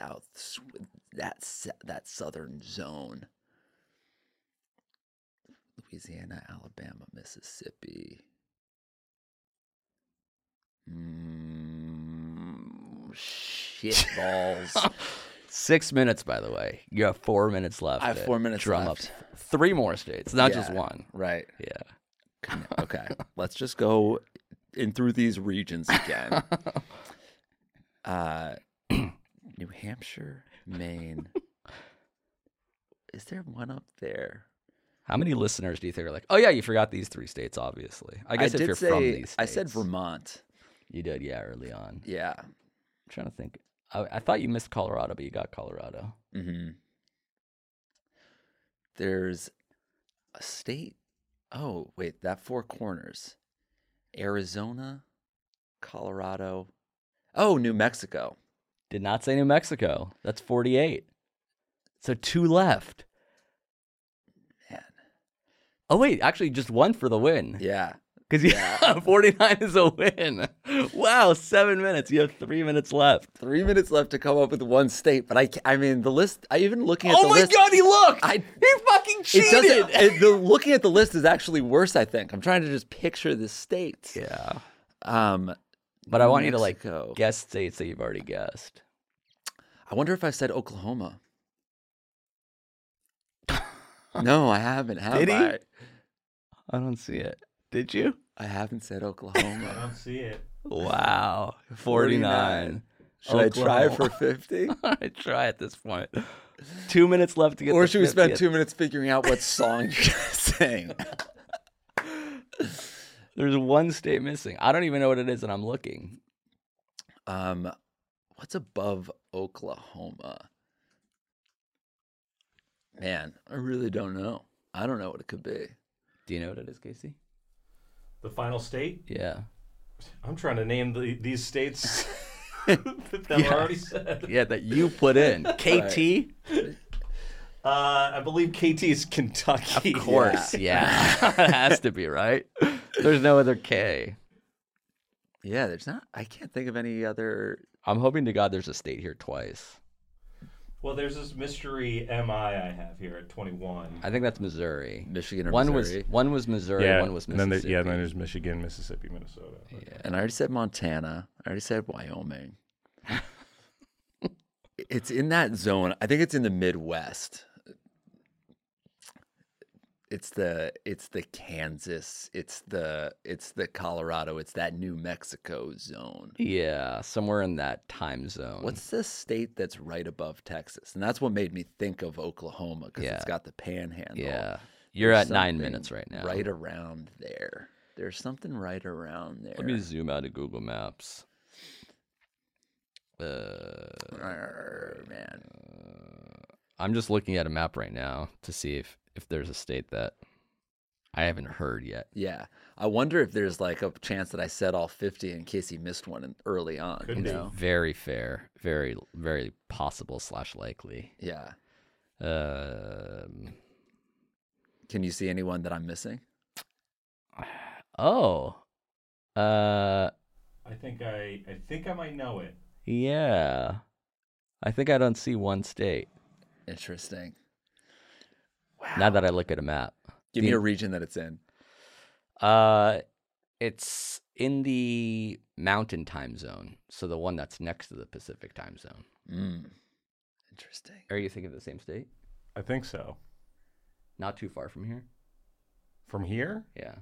Speaker 6: that southern zone. Louisiana, Alabama, Mississippi. Shit balls.
Speaker 5: 6 minutes, by the way. You have 4 minutes left.
Speaker 6: I have 4 minutes
Speaker 5: drum
Speaker 6: left.
Speaker 5: Up 3 more states, not
Speaker 6: Yeah,
Speaker 5: just one.
Speaker 6: Right.
Speaker 5: Yeah.
Speaker 6: Okay. Let's just go in through these regions again. New Hampshire, Maine. Is there one up there?
Speaker 5: How many listeners do you think are like, oh, yeah, you forgot these 3 states, obviously? I guess if you're from these states.
Speaker 6: I said Vermont.
Speaker 5: You did, yeah, early on.
Speaker 6: Yeah.
Speaker 5: I'm trying to think. I thought you missed Colorado, but you got Colorado.
Speaker 6: Mm-hmm. There's a state. Oh, wait, that Four Corners. Arizona, Colorado. Oh, New Mexico.
Speaker 5: Did not say New Mexico. That's 48. So 2 left.
Speaker 6: Man.
Speaker 5: Oh, wait, actually just 1 for the win.
Speaker 6: Yeah.
Speaker 5: Because 49 is a win. Wow, 7 minutes. You have 3 minutes left.
Speaker 6: 3 minutes left to come up with one state, but I mean the list. I even looking at the list.
Speaker 5: Oh my God, he looked. He fucking cheated.
Speaker 6: Looking at the list is actually worse. I think I'm trying to just picture the states.
Speaker 5: Yeah.
Speaker 6: But
Speaker 5: I want you to guess states that you've already guessed.
Speaker 6: I wonder if I said Oklahoma. No, I haven't.
Speaker 5: Did he? I don't see it. Did you?
Speaker 6: I haven't said Oklahoma.
Speaker 9: I don't see it.
Speaker 5: Wow. 49.
Speaker 6: Should I try for 50?
Speaker 5: I try at this point. 2 minutes left to get.
Speaker 6: Or should we spend 2 minutes figuring out what song you're going to sing?
Speaker 5: There's 1 state missing. I don't even know what it is, and I'm looking.
Speaker 6: What's above Oklahoma? Man, I really don't know. I don't know what it could be.
Speaker 5: Do you know what it is, Casey?
Speaker 9: The final state?
Speaker 5: Yeah.
Speaker 9: I'm trying to name these states that were already said.
Speaker 5: Yeah, that you put in. KT?
Speaker 9: I believe KT is Kentucky.
Speaker 5: Of course, yeah. It has to be, right? There's no other K.
Speaker 6: Yeah, there's not. I can't think of any other.
Speaker 5: I'm hoping to God there's a state here twice.
Speaker 9: Well, there's this mystery MI I have here at 21.
Speaker 5: I think that's Missouri.
Speaker 6: Michigan or
Speaker 5: Missouri. One was Missouri,
Speaker 9: yeah,
Speaker 5: one was Mississippi.
Speaker 9: And then there's Michigan, Mississippi, Minnesota.
Speaker 5: Yeah.
Speaker 6: And I already said Montana. I already said Wyoming. It's in that zone. I think it's in the Midwest. It's the Kansas. It's the Colorado. It's that New Mexico zone.
Speaker 5: Yeah, somewhere in that time zone.
Speaker 6: What's the state that's right above Texas? And that's what made me think of Oklahoma because it's got the panhandle.
Speaker 5: Yeah, you're at 9 minutes right now.
Speaker 6: Right around there. There's something right around there.
Speaker 5: Let me zoom out of Google Maps.
Speaker 6: Man.
Speaker 5: I'm just looking at a map right now to see if there's a state that I haven't heard yet.
Speaker 6: Yeah. I wonder if there's like a chance that I said all 50 in case he missed one early on.
Speaker 9: Could be.
Speaker 5: Very fair. Very, very possible / likely.
Speaker 6: Yeah.
Speaker 5: Can
Speaker 6: you see anyone that I'm missing?
Speaker 5: Oh.
Speaker 9: I think I might know it.
Speaker 5: Yeah. I think I don't see one state.
Speaker 6: Interesting.
Speaker 5: Now that I look at a map.
Speaker 6: Give me a region that it's in.
Speaker 5: It's in the Mountain Time Zone, so the one that's next to the Pacific Time Zone.
Speaker 6: Interesting.
Speaker 5: Are you thinking of the same state?
Speaker 9: I think so.
Speaker 5: Not too far from here.
Speaker 9: From here?
Speaker 5: Yeah.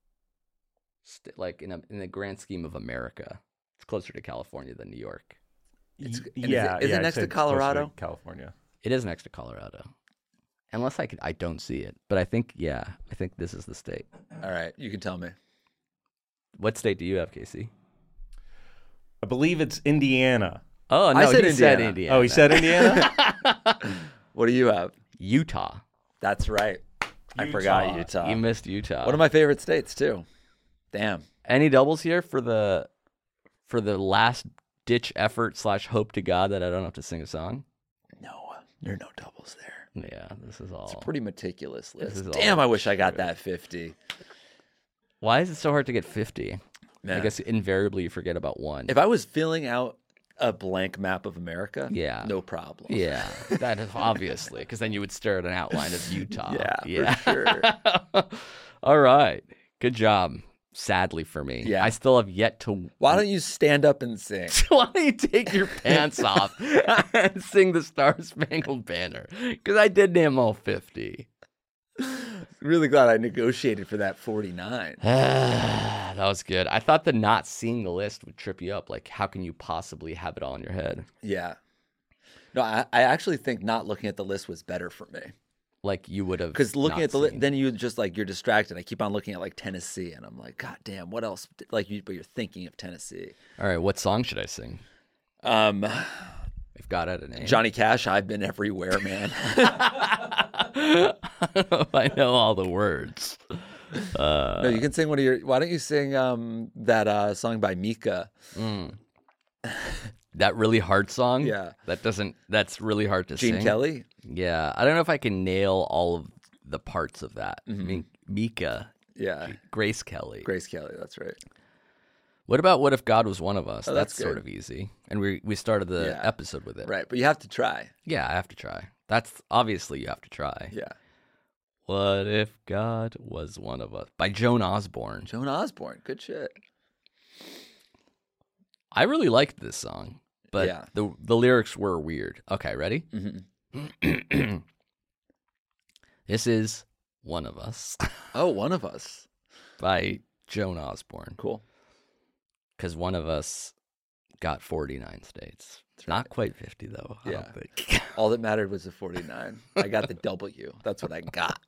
Speaker 5: Like in the grand scheme of America, it's closer to California than New York.
Speaker 6: Is it
Speaker 9: I'd
Speaker 6: next
Speaker 9: say
Speaker 6: to
Speaker 9: it's closer
Speaker 6: Colorado?
Speaker 9: California.
Speaker 5: It is next to Colorado. Unless I don't see it, but I think this is the state.
Speaker 6: All right, you can tell me.
Speaker 5: What state do you have, Casey?
Speaker 9: I believe it's Indiana.
Speaker 5: Oh no,
Speaker 6: I said
Speaker 5: he said
Speaker 6: Indiana.
Speaker 5: Indiana.
Speaker 9: Oh, he said Indiana?
Speaker 6: What do you have?
Speaker 5: Utah.
Speaker 6: That's right. I forgot Utah.
Speaker 5: You missed Utah.
Speaker 6: One of my favorite states too. Damn.
Speaker 5: Any doubles here for the last ditch effort / hope to God that I don't have to sing a song?
Speaker 6: No, there are no doubles there.
Speaker 5: Yeah, this is all.
Speaker 6: It's a pretty meticulous list.
Speaker 5: is
Speaker 6: Damn,
Speaker 5: all
Speaker 6: I wish I got that 50.
Speaker 5: Why is it so hard to get 50? I
Speaker 6: Man.
Speaker 5: guess invariably you forget about one.
Speaker 6: If I was filling out a blank map of America,
Speaker 5: Yeah.
Speaker 6: no problem.
Speaker 5: Yeah, that is obviously, because then you would stare at an outline of Utah.
Speaker 6: Yeah, for sure.
Speaker 5: All right. Good job. Sadly for me.
Speaker 6: Yeah.
Speaker 5: I still have yet to.
Speaker 6: Why don't you stand up and sing?
Speaker 5: Why don't you take your pants off and sing the Star Spangled Banner? Because I did name all 50.
Speaker 6: Really glad I negotiated for that 49.
Speaker 5: That was good. I thought the not seeing the list would trip you up. Like, how can you possibly have it all in your head?
Speaker 6: Yeah. No, I actually think not looking at the list was better for me.
Speaker 5: Like, you would have.
Speaker 6: Because looking
Speaker 5: not
Speaker 6: at the list,
Speaker 5: seen.
Speaker 6: then you just like, you're distracted. I keep on looking at like Tennessee, and I'm like, God damn, what else? Like, but you're thinking of Tennessee.
Speaker 5: All right, what song should I sing? If God had a name.
Speaker 6: Johnny Cash, I've been everywhere, man.
Speaker 5: I don't know if I know all the words.
Speaker 6: No, you can sing one of your. Why don't you sing that song by Mika?
Speaker 5: That really hard song?
Speaker 6: Yeah.
Speaker 5: That's really hard to sing.
Speaker 6: Gene Kelly?
Speaker 5: Yeah. I don't know if I can nail all of the parts of that. I mean, Mika.
Speaker 6: Yeah.
Speaker 5: Grace Kelly.
Speaker 6: Grace Kelly, that's right.
Speaker 5: What about What If God Was One of Us?
Speaker 6: Oh,
Speaker 5: that's
Speaker 6: that's
Speaker 5: sort
Speaker 6: good.
Speaker 5: of easy. And we started the
Speaker 6: Yeah.
Speaker 5: episode with it.
Speaker 6: Right, but you have to try.
Speaker 5: Yeah, I have to try. That's obviously you have to try.
Speaker 6: Yeah.
Speaker 5: What If God Was One of Us? By Joan Osborne.
Speaker 6: Joan Osborne, good shit.
Speaker 5: I really liked this song, but
Speaker 6: Yeah.
Speaker 5: the lyrics were weird. Okay, ready?
Speaker 6: Mm-hmm.
Speaker 5: This is One of Us
Speaker 6: Oh, One of Us.
Speaker 5: by Joan Osborne.
Speaker 6: Cool.
Speaker 5: Because One of Us got 49 states. Not quite 50, though. I don't
Speaker 6: Yeah.
Speaker 5: think.
Speaker 6: All that mattered was the 49. I got the W. That's what I got.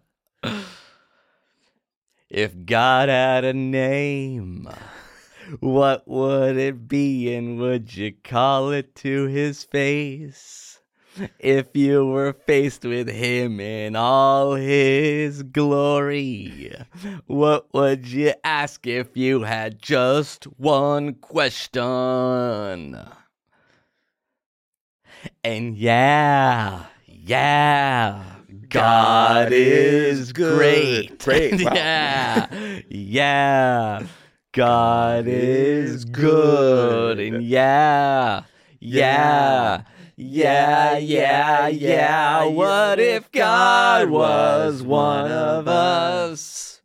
Speaker 5: If God had a name, what would it be, and would you call it to his face? If you were faced with him in all his glory, what would you ask if you had just one question? And yeah, God is great.
Speaker 6: Great, wow.
Speaker 5: Yeah, God is good. And yeah. What if God was one of us?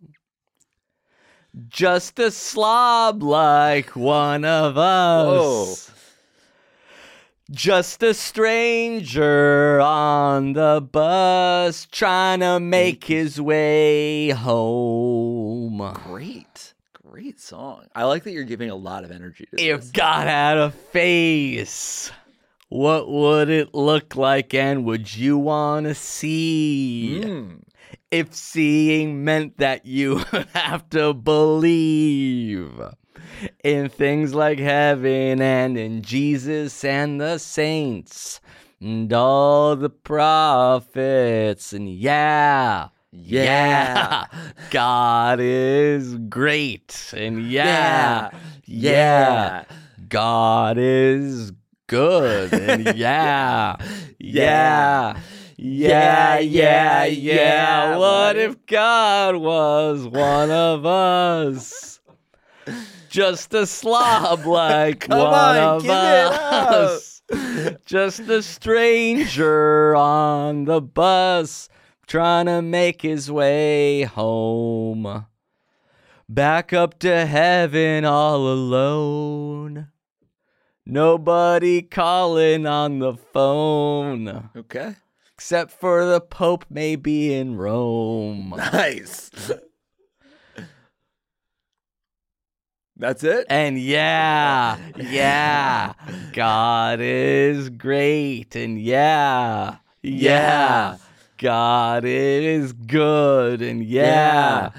Speaker 5: Just a slob like one of us.
Speaker 6: Whoa.
Speaker 5: Just a stranger on the bus trying to make his way home.
Speaker 6: Great song. I like that you're giving a lot of energy to this.
Speaker 5: If God had a face, what would it look like, and would you want to see? If seeing meant that you would have to believe in things like heaven and in Jesus and the saints and all the prophets, and yeah, God is great, and yeah, God is good, and what if God was one of us? Just a slob like
Speaker 6: Come
Speaker 5: one
Speaker 6: on,
Speaker 5: of
Speaker 6: give it up.
Speaker 5: us. Just a stranger on the bus trying to make his way home. Back up to heaven all alone. Nobody calling on the phone.
Speaker 6: Okay.
Speaker 5: Except for the Pope maybe in Rome.
Speaker 6: Nice. That's it?
Speaker 5: And yeah, God is great. And yeah, God is good. And yeah.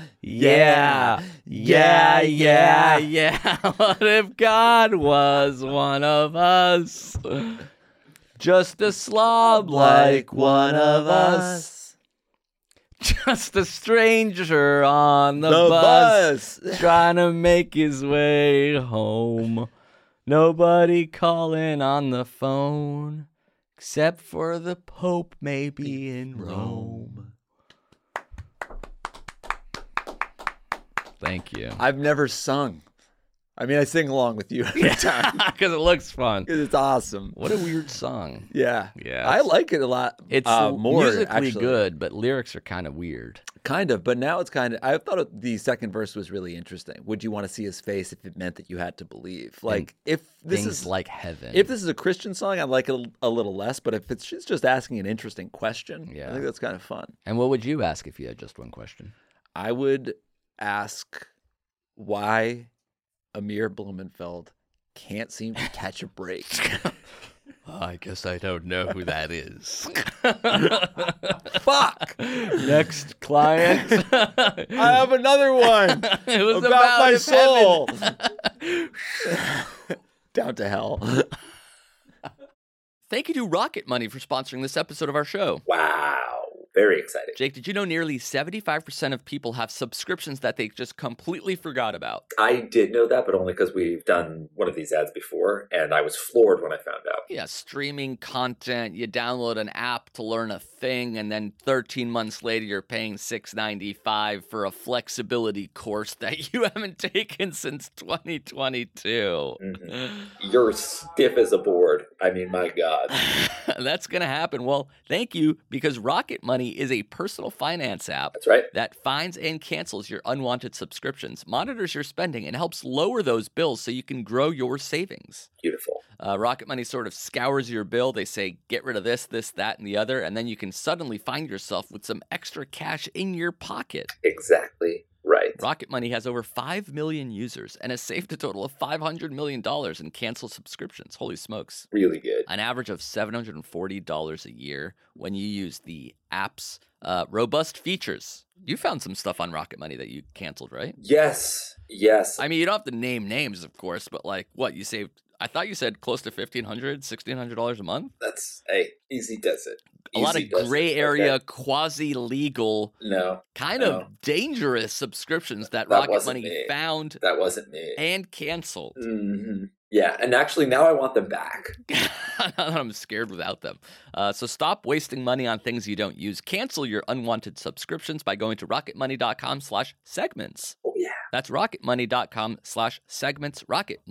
Speaker 5: What if God was one of us? Just a slob like one of us. Just a stranger on the bus trying to make his way home. Nobody calling on the phone except for the Pope maybe in Rome. Thank you.
Speaker 6: I've never sung. I mean, I sing along with you every time.
Speaker 5: Because it looks fun.
Speaker 6: It's awesome.
Speaker 5: What a weird song.
Speaker 6: Yeah.
Speaker 5: Yeah.
Speaker 6: I like it a lot.
Speaker 5: It's
Speaker 6: more
Speaker 5: musically
Speaker 6: actually.
Speaker 5: good, but lyrics are kind of weird.
Speaker 6: Kind of, but now it's kind of. I thought the second verse was really interesting. Would you want to see his face if it meant that you had to believe? Like, if this
Speaker 5: Things
Speaker 6: is
Speaker 5: like heaven.
Speaker 6: If this is a Christian song, I like it a little less. But if she's just asking an interesting question, I think that's kind of fun.
Speaker 5: And what would you ask if you had just one question?
Speaker 6: I would ask why Amir Blumenfeld can't seem to catch a break.
Speaker 5: I guess I don't know who that is.
Speaker 6: Fuck!
Speaker 5: Next client.
Speaker 6: I have another one.
Speaker 5: It was
Speaker 6: about my soul.
Speaker 5: heaven.
Speaker 6: Down to hell.
Speaker 5: Thank you to Rocket Money for sponsoring this episode of our show.
Speaker 8: Wow. Very exciting.
Speaker 5: Jake, did you know nearly 75% of people have subscriptions that they just completely forgot about?
Speaker 8: I did know that, but only because we've done one of these ads before, and I was floored when I found out.
Speaker 5: Yeah, streaming content, you download an app to learn a thing, and then 13 months later you're paying $6.95 for a flexibility course that you haven't taken since 2022.
Speaker 8: Mm-hmm. You're stiff as a board. I mean, my God.
Speaker 5: That's going to happen. Well, thank you, because Rocket Money is a personal finance app.
Speaker 8: That's right.
Speaker 5: That finds and cancels your unwanted subscriptions, monitors your spending, and helps lower those bills so you can grow your savings.
Speaker 8: Beautiful.
Speaker 5: Rocket Money sort of scours your bill. They say, get rid of this, that, and the other, and then you can suddenly find yourself with some extra cash in your pocket.
Speaker 8: Exactly right.
Speaker 5: Rocket Money has over 5 million users and has saved a total of $500 million in canceled subscriptions. Holy smokes.
Speaker 8: Really good.
Speaker 5: An average of $740 a year when you use the app's robust features. You found some stuff on Rocket Money that you canceled, right?
Speaker 8: Yes.
Speaker 5: I mean, you don't have to name names, of course, but like, what, you saved, I thought you said close to $1,500, $1,600 a month?
Speaker 8: That's, hey, easy does it.
Speaker 5: A lot of gray area, quasi-legal, kind of dangerous subscriptions that Rocket Money found.
Speaker 8: That wasn't me.
Speaker 5: And canceled.
Speaker 8: Mm-hmm. Yeah, and actually now I want them back.
Speaker 5: I'm scared without them. So stop wasting money on things you don't use. Cancel your unwanted subscriptions by going to rocketmoney.com/segments.
Speaker 8: Oh, yeah.
Speaker 5: That's rocketmoney.com/segments.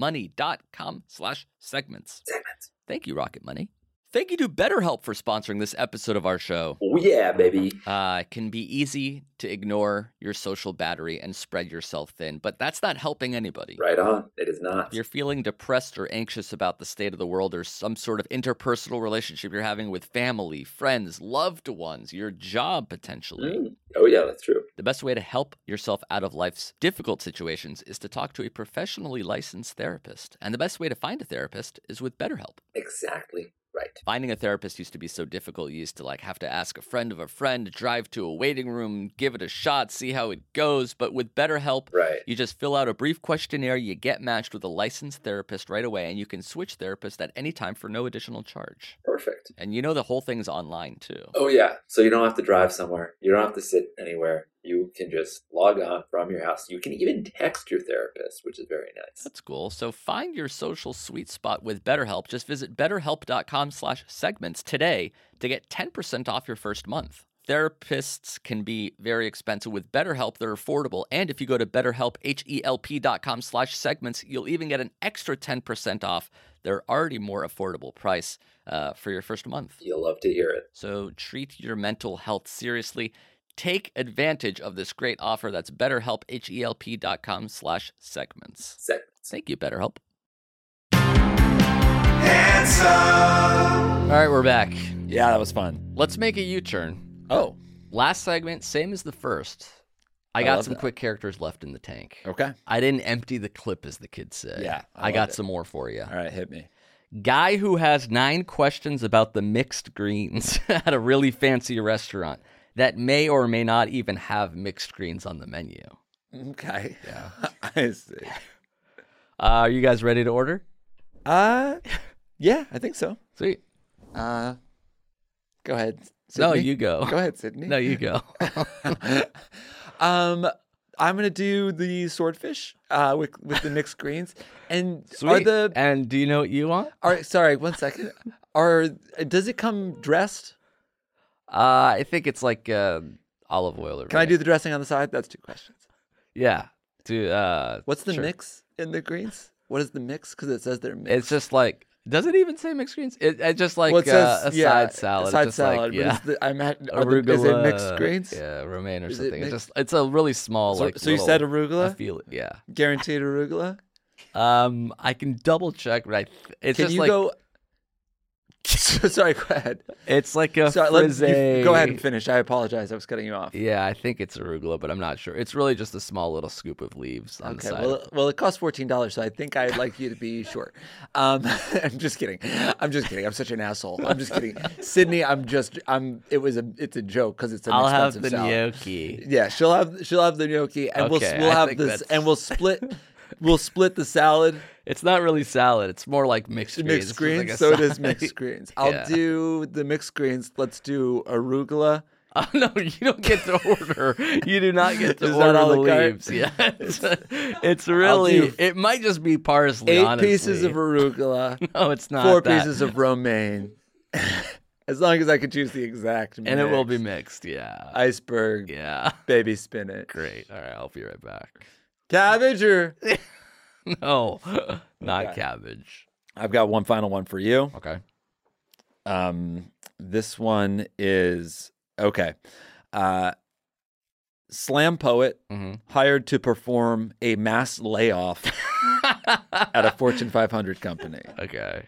Speaker 5: rocketmoney.com/segments.
Speaker 8: Segments.
Speaker 5: Thank you, Rocket Money. Thank you to BetterHelp for sponsoring this episode of our show.
Speaker 8: Oh, yeah, baby.
Speaker 5: It can be easy to ignore your social battery and spread yourself thin, but that's not helping anybody.
Speaker 8: Right on. It is not.
Speaker 5: If you're feeling depressed or anxious about the state of the world or some sort of interpersonal relationship you're having with family, friends, loved ones, your job potentially.
Speaker 8: Oh, yeah, that's true.
Speaker 5: The best way to help yourself out of life's difficult situations is to talk to a professionally licensed therapist. And the best way to find a therapist is with BetterHelp.
Speaker 8: Exactly. Right.
Speaker 5: Finding a therapist used to be so difficult. You used to have to ask a friend of a friend, drive to a waiting room, give it a shot, see how it goes. But with BetterHelp, you just fill out a brief questionnaire, you get matched with a licensed therapist right away, and you can switch therapists at any time for no additional charge.
Speaker 8: Perfect.
Speaker 5: And the whole thing's online too.
Speaker 8: Oh, yeah. So you don't have to drive somewhere. You don't have to sit anywhere. You can just log on from your house. You can even text your therapist, which is very nice.
Speaker 5: That's cool. So find your social sweet spot with BetterHelp. Just visit betterhelp.com/segments today to get 10% off your first month. Therapists can be very expensive. With BetterHelp, they're affordable. And if you go to BetterHelp, HELP.com/segments, you'll even get an extra 10% off their already more affordable price for your first month.
Speaker 8: You'll love to hear it.
Speaker 5: So treat your mental health seriously. Take advantage of this great offer. That's BetterHelp, HELP.com/segments. Thank you, BetterHelp. All right, we're back.
Speaker 6: Yeah, that was fun.
Speaker 5: Let's make a U-turn.
Speaker 6: Oh.
Speaker 5: Last segment, same as the first. I got some quick characters left in the tank.
Speaker 6: Okay.
Speaker 5: I didn't empty the clip, as the kids say.
Speaker 6: Yeah,
Speaker 5: I got some more for you.
Speaker 6: All right, hit me.
Speaker 5: Guy who has 9 questions about the mixed greens at a really fancy restaurant that may or may not even have mixed greens on the menu.
Speaker 6: Okay. Yeah. I see.
Speaker 5: Are you guys ready to order?
Speaker 6: Yeah, I think so.
Speaker 5: Sweet.
Speaker 6: Go ahead, Sydney.
Speaker 5: No, you go.
Speaker 6: Go ahead, Sydney.
Speaker 5: No, you go.
Speaker 6: I'm gonna do the swordfish with the mixed greens. And
Speaker 5: Sweet. And do you know what you want?
Speaker 6: All right, sorry, 1 second. Does it come dressed?
Speaker 5: I think it's like olive oil. Or
Speaker 6: Can I do the dressing on the side? That's 2 questions.
Speaker 5: Yeah.
Speaker 6: What's the
Speaker 5: sure.
Speaker 6: mix in the greens? What is the mix? Because it says they're mixed.
Speaker 5: It's just like, does it even say mixed greens? It's just like
Speaker 6: Well, it says,
Speaker 5: a side salad.
Speaker 6: A side
Speaker 5: just
Speaker 6: salad.
Speaker 5: Like, yeah.
Speaker 6: Arugula. Is it mixed greens?
Speaker 5: Yeah, romaine or
Speaker 6: Is it
Speaker 5: something. It's a really small
Speaker 6: So,
Speaker 5: like.
Speaker 6: so you said arugula?
Speaker 5: I feel it. Yeah.
Speaker 6: Guaranteed arugula?
Speaker 5: I can double check, but it's
Speaker 6: Can
Speaker 5: just
Speaker 6: you
Speaker 5: like.
Speaker 6: go? Sorry, go ahead.
Speaker 5: It's like a
Speaker 6: Sorry,
Speaker 5: frisee.
Speaker 6: go ahead and finish. I apologize. I was cutting you off.
Speaker 5: Yeah, I think it's arugula, but I'm not sure. It's really just a small little scoop of leaves on the side.
Speaker 6: Well, it costs $14, so I think I'd like you to be short. I'm just kidding. I'm such an asshole. I'm just kidding. Sydney, it's a joke because it's an
Speaker 5: I'll have
Speaker 6: expensive
Speaker 5: the
Speaker 6: salad.
Speaker 5: gnocchi.
Speaker 6: Yeah, she'll have the gnocchi, and
Speaker 5: Okay,
Speaker 6: we'll
Speaker 5: I
Speaker 6: have
Speaker 5: think
Speaker 6: this,
Speaker 5: that's-
Speaker 6: and we'll split the salad.
Speaker 5: It's not really salad. It's more like mixed greens.
Speaker 6: Mixed
Speaker 5: It's just
Speaker 6: greens,
Speaker 5: like a
Speaker 6: so it is
Speaker 5: side.
Speaker 6: mixed greens. I'll
Speaker 5: Yeah.
Speaker 6: do the mixed greens. Let's do arugula.
Speaker 5: Oh, no, you don't get to order. You do not get to
Speaker 6: Is that
Speaker 5: order
Speaker 6: a
Speaker 5: the
Speaker 6: la carte?
Speaker 5: leaves. Yeah, it's really.
Speaker 6: do
Speaker 5: It might just be parsley.
Speaker 6: 8
Speaker 5: honestly.
Speaker 6: pieces of arugula.
Speaker 5: No, it's not.
Speaker 6: 4
Speaker 5: that.
Speaker 6: pieces of romaine. As long as I could choose the exact mix.
Speaker 5: And it will be mixed. Yeah.
Speaker 6: Iceberg.
Speaker 5: Yeah.
Speaker 6: Baby spinach.
Speaker 5: Great. All right, I'll be right back.
Speaker 6: Cabbage or
Speaker 5: No, not
Speaker 6: Okay.
Speaker 5: cabbage.
Speaker 6: I've got one final one for you.
Speaker 5: Okay.
Speaker 6: This one is okay. Slam poet hired to perform a mass layoff at a Fortune 500 company.
Speaker 5: Okay.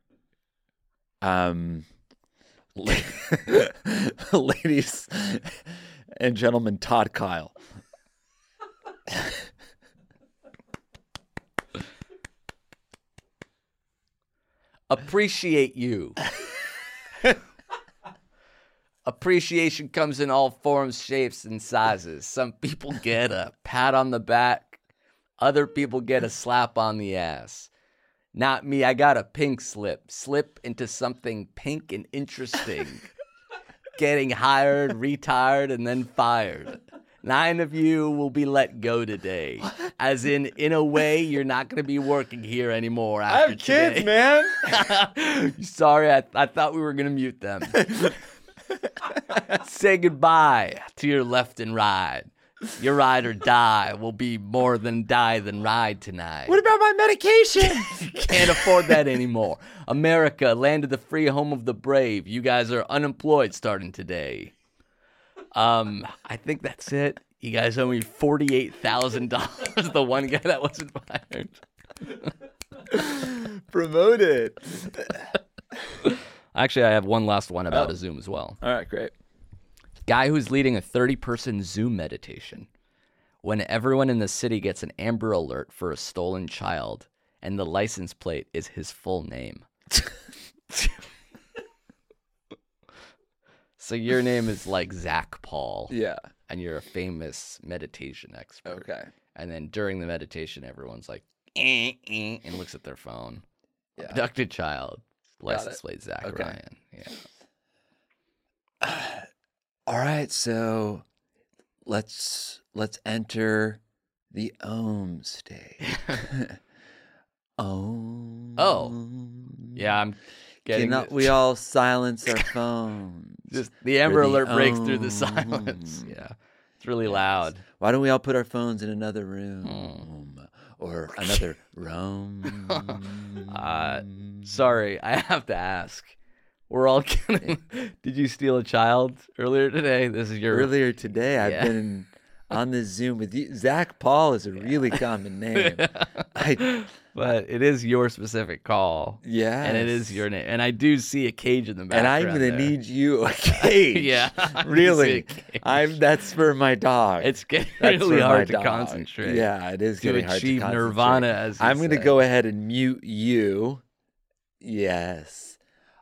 Speaker 6: Ladies and gentlemen, Todd Kyle.
Speaker 5: Appreciate you. Appreciation comes in all forms, shapes, and sizes. Some people get a pat on the back. Other people get a slap on the ass. Not me. I got a pink slip. Slip into something pink and interesting. Getting hired, retired, and then fired. 9 of you will be let go today. As in a way, you're not going to be working here anymore after
Speaker 6: I have kids,
Speaker 5: today.
Speaker 6: man.
Speaker 5: Sorry, I thought we were going to mute them. Say goodbye to your left and right. Your ride or die will be more than die than ride tonight.
Speaker 6: What about my medication?
Speaker 5: Can't afford that anymore. America, land of the free, home of the brave. You guys are unemployed starting today. I think that's it. You guys owe me $48,000. The one guy that wasn't fired.
Speaker 6: Promoted.
Speaker 5: Actually, I have one last one about a Zoom as well.
Speaker 6: All right, great.
Speaker 5: Guy who's leading a 30-person Zoom meditation. When everyone in the city gets an Amber Alert for a stolen child, and the license plate is his full name. So your name is like Zach Paul.
Speaker 6: Yeah.
Speaker 5: And you're a famous meditation expert.
Speaker 6: Okay.
Speaker 5: And then during the meditation, everyone's like, and looks at their phone.
Speaker 6: Yeah.
Speaker 5: Abducted child.
Speaker 6: Got
Speaker 5: License
Speaker 6: it.
Speaker 5: plate Zach
Speaker 6: Okay.
Speaker 5: Ryan. Yeah.
Speaker 6: All right, so let's enter the Om stage. Om.
Speaker 5: Oh. Yeah,
Speaker 6: Cannot we all silence our phones?
Speaker 5: Just the Amber
Speaker 6: For the
Speaker 5: Alert breaks through the silence. Yeah, it's really loud.
Speaker 6: Why don't we all put our phones in another room or another room?
Speaker 5: Sorry, I have to ask. We're all gonna. Did you steal a child earlier today? This is your
Speaker 6: Earlier today, I've
Speaker 5: Yeah.
Speaker 6: been on the Zoom with you. Zach Paul is a really common name.
Speaker 5: But it is your specific call.
Speaker 6: Yeah,
Speaker 5: And it is your name. And I do see a cage in the
Speaker 6: And
Speaker 5: background.
Speaker 6: I'm gonna
Speaker 5: there.
Speaker 6: need you a cage.
Speaker 5: Yeah, I do
Speaker 6: really.
Speaker 5: see a cage.
Speaker 6: That's for my dog.
Speaker 5: It's getting
Speaker 6: That's
Speaker 5: really
Speaker 6: for my
Speaker 5: hard to
Speaker 6: dog.
Speaker 5: concentrate.
Speaker 6: Yeah, it is
Speaker 5: To
Speaker 6: getting hard to
Speaker 5: achieve
Speaker 6: concentrate.
Speaker 5: nirvana, as you
Speaker 6: I'm gonna
Speaker 5: say.
Speaker 6: go ahead and mute you. Yes.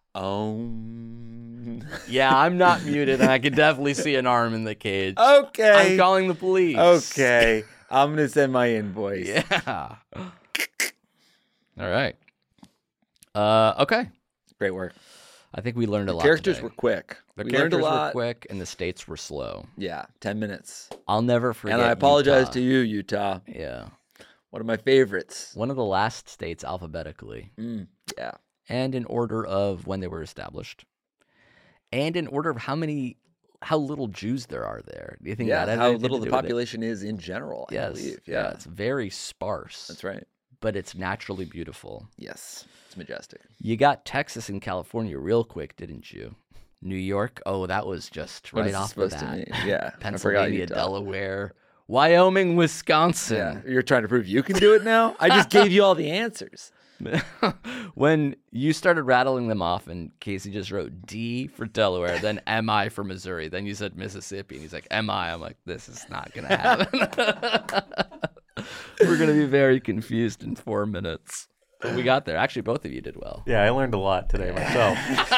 Speaker 5: Yeah, I'm not muted, and I can definitely see an arm in the cage.
Speaker 6: Okay.
Speaker 5: I'm calling the police.
Speaker 6: Okay. I'm gonna send my invoice.
Speaker 5: Yeah. All right. Okay.
Speaker 6: Great work.
Speaker 5: I think we learned a lot.
Speaker 6: Characters
Speaker 5: today.
Speaker 6: were quick.
Speaker 5: The
Speaker 6: We learned
Speaker 5: characters
Speaker 6: a lot.
Speaker 5: were quick, and the states were slow.
Speaker 6: Yeah, 10 minutes.
Speaker 5: I'll never forget.
Speaker 6: And I apologize
Speaker 5: Utah.
Speaker 6: to you, Utah.
Speaker 5: Yeah.
Speaker 6: One of my favorites.
Speaker 5: One of the last states alphabetically,
Speaker 6: Yeah.
Speaker 5: and in order of when they were established, and in order of how little Jews there are there. Do you think
Speaker 6: Yeah,
Speaker 5: that had
Speaker 6: how
Speaker 5: anything
Speaker 6: little
Speaker 5: to
Speaker 6: the
Speaker 5: do with it?
Speaker 6: population is in general, I
Speaker 5: Yes.
Speaker 6: believe.
Speaker 5: Yeah,
Speaker 6: Yeah.
Speaker 5: it's very sparse.
Speaker 6: That's right.
Speaker 5: But it's naturally beautiful.
Speaker 6: Yes. It's majestic.
Speaker 5: You got Texas and California real quick, didn't you? New York, oh, that was just
Speaker 6: What
Speaker 5: right
Speaker 6: is this
Speaker 5: off the
Speaker 6: supposed to
Speaker 5: bat.
Speaker 6: mean? Yeah. I forgot
Speaker 5: Pennsylvania,
Speaker 6: Utah.
Speaker 5: Delaware, Wyoming, Wisconsin.
Speaker 6: Yeah. You're trying to prove you can do it now? I just gave you all the answers.
Speaker 5: When you started rattling them off, and Casey just wrote D for Delaware, then MI for Missouri, then you said Mississippi, and he's like MI. I'm like, this is not gonna happen. We're gonna be very confused in 4 minutes. But we got there. Actually, both of you did well.
Speaker 9: Yeah, I learned a lot today myself.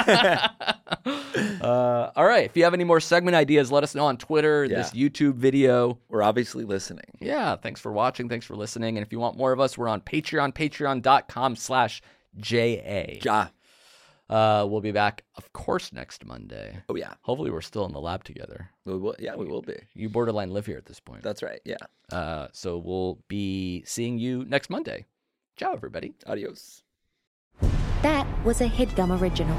Speaker 5: All right. If you have any more segment ideas, let us know on Twitter, this YouTube video.
Speaker 6: We're obviously listening.
Speaker 5: Yeah. Thanks for watching. Thanks for listening. And if you want more of us, we're on Patreon, patreon.com/JA.
Speaker 6: Ja.
Speaker 5: We'll be back, of course, next Monday.
Speaker 6: Oh, yeah.
Speaker 5: Hopefully, we're still in the lab together.
Speaker 6: We will, yeah, we will be.
Speaker 5: You borderline live here at this point.
Speaker 6: That's right. Yeah.
Speaker 5: So we'll be seeing you next Monday. Ciao, everybody.
Speaker 6: Adios.
Speaker 10: That was a HeadGum original.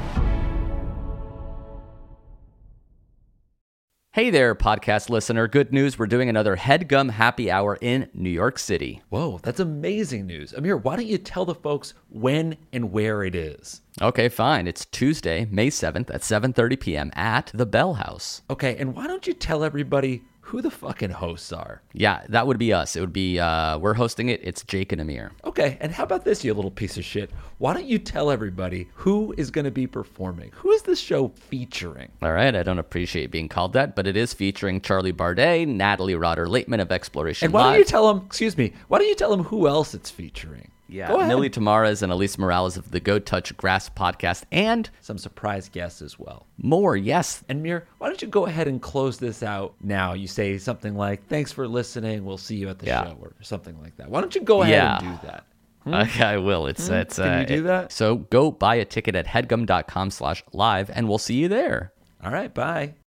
Speaker 5: Hey there, podcast listener. Good news. We're doing another HeadGum Happy Hour in New York City.
Speaker 11: Whoa, that's amazing news. Amir, why don't you tell the folks when and where it is?
Speaker 5: Okay, fine. It's Tuesday, May 7th at 7:30 p.m. at the Bell House.
Speaker 11: Okay, and why don't you tell everybody who the fucking hosts are?
Speaker 5: Yeah, that would be us. It would be, we're hosting it. It's Jake and Amir.
Speaker 11: Okay, and how about this, you little piece of shit? Why don't you tell everybody who is going to be performing? Who is this show featuring?
Speaker 5: All right, I don't appreciate being called that, but it is featuring Charlie Bardet, Natalie Rotter-Lateman of Exploration
Speaker 11: And why
Speaker 5: Live.
Speaker 11: don't you tell them, why don't you tell them who else it's featuring?
Speaker 5: Yeah,
Speaker 11: Go ahead.
Speaker 5: Millie Tamares and Elise Morales of the Go Touch Grass podcast, and
Speaker 11: Some surprise guests as well.
Speaker 5: more, yes.
Speaker 11: And Mir, why don't you go ahead and close this out now? You say something like, thanks for listening. We'll see you at the
Speaker 5: Yeah.
Speaker 11: show or something like that. Why don't you go ahead
Speaker 5: Yeah.
Speaker 11: and do that?
Speaker 5: Okay, I will. It's
Speaker 11: Can you do that?
Speaker 5: So go buy a ticket at headgum.com/live, and we'll see you there.
Speaker 11: All right, bye.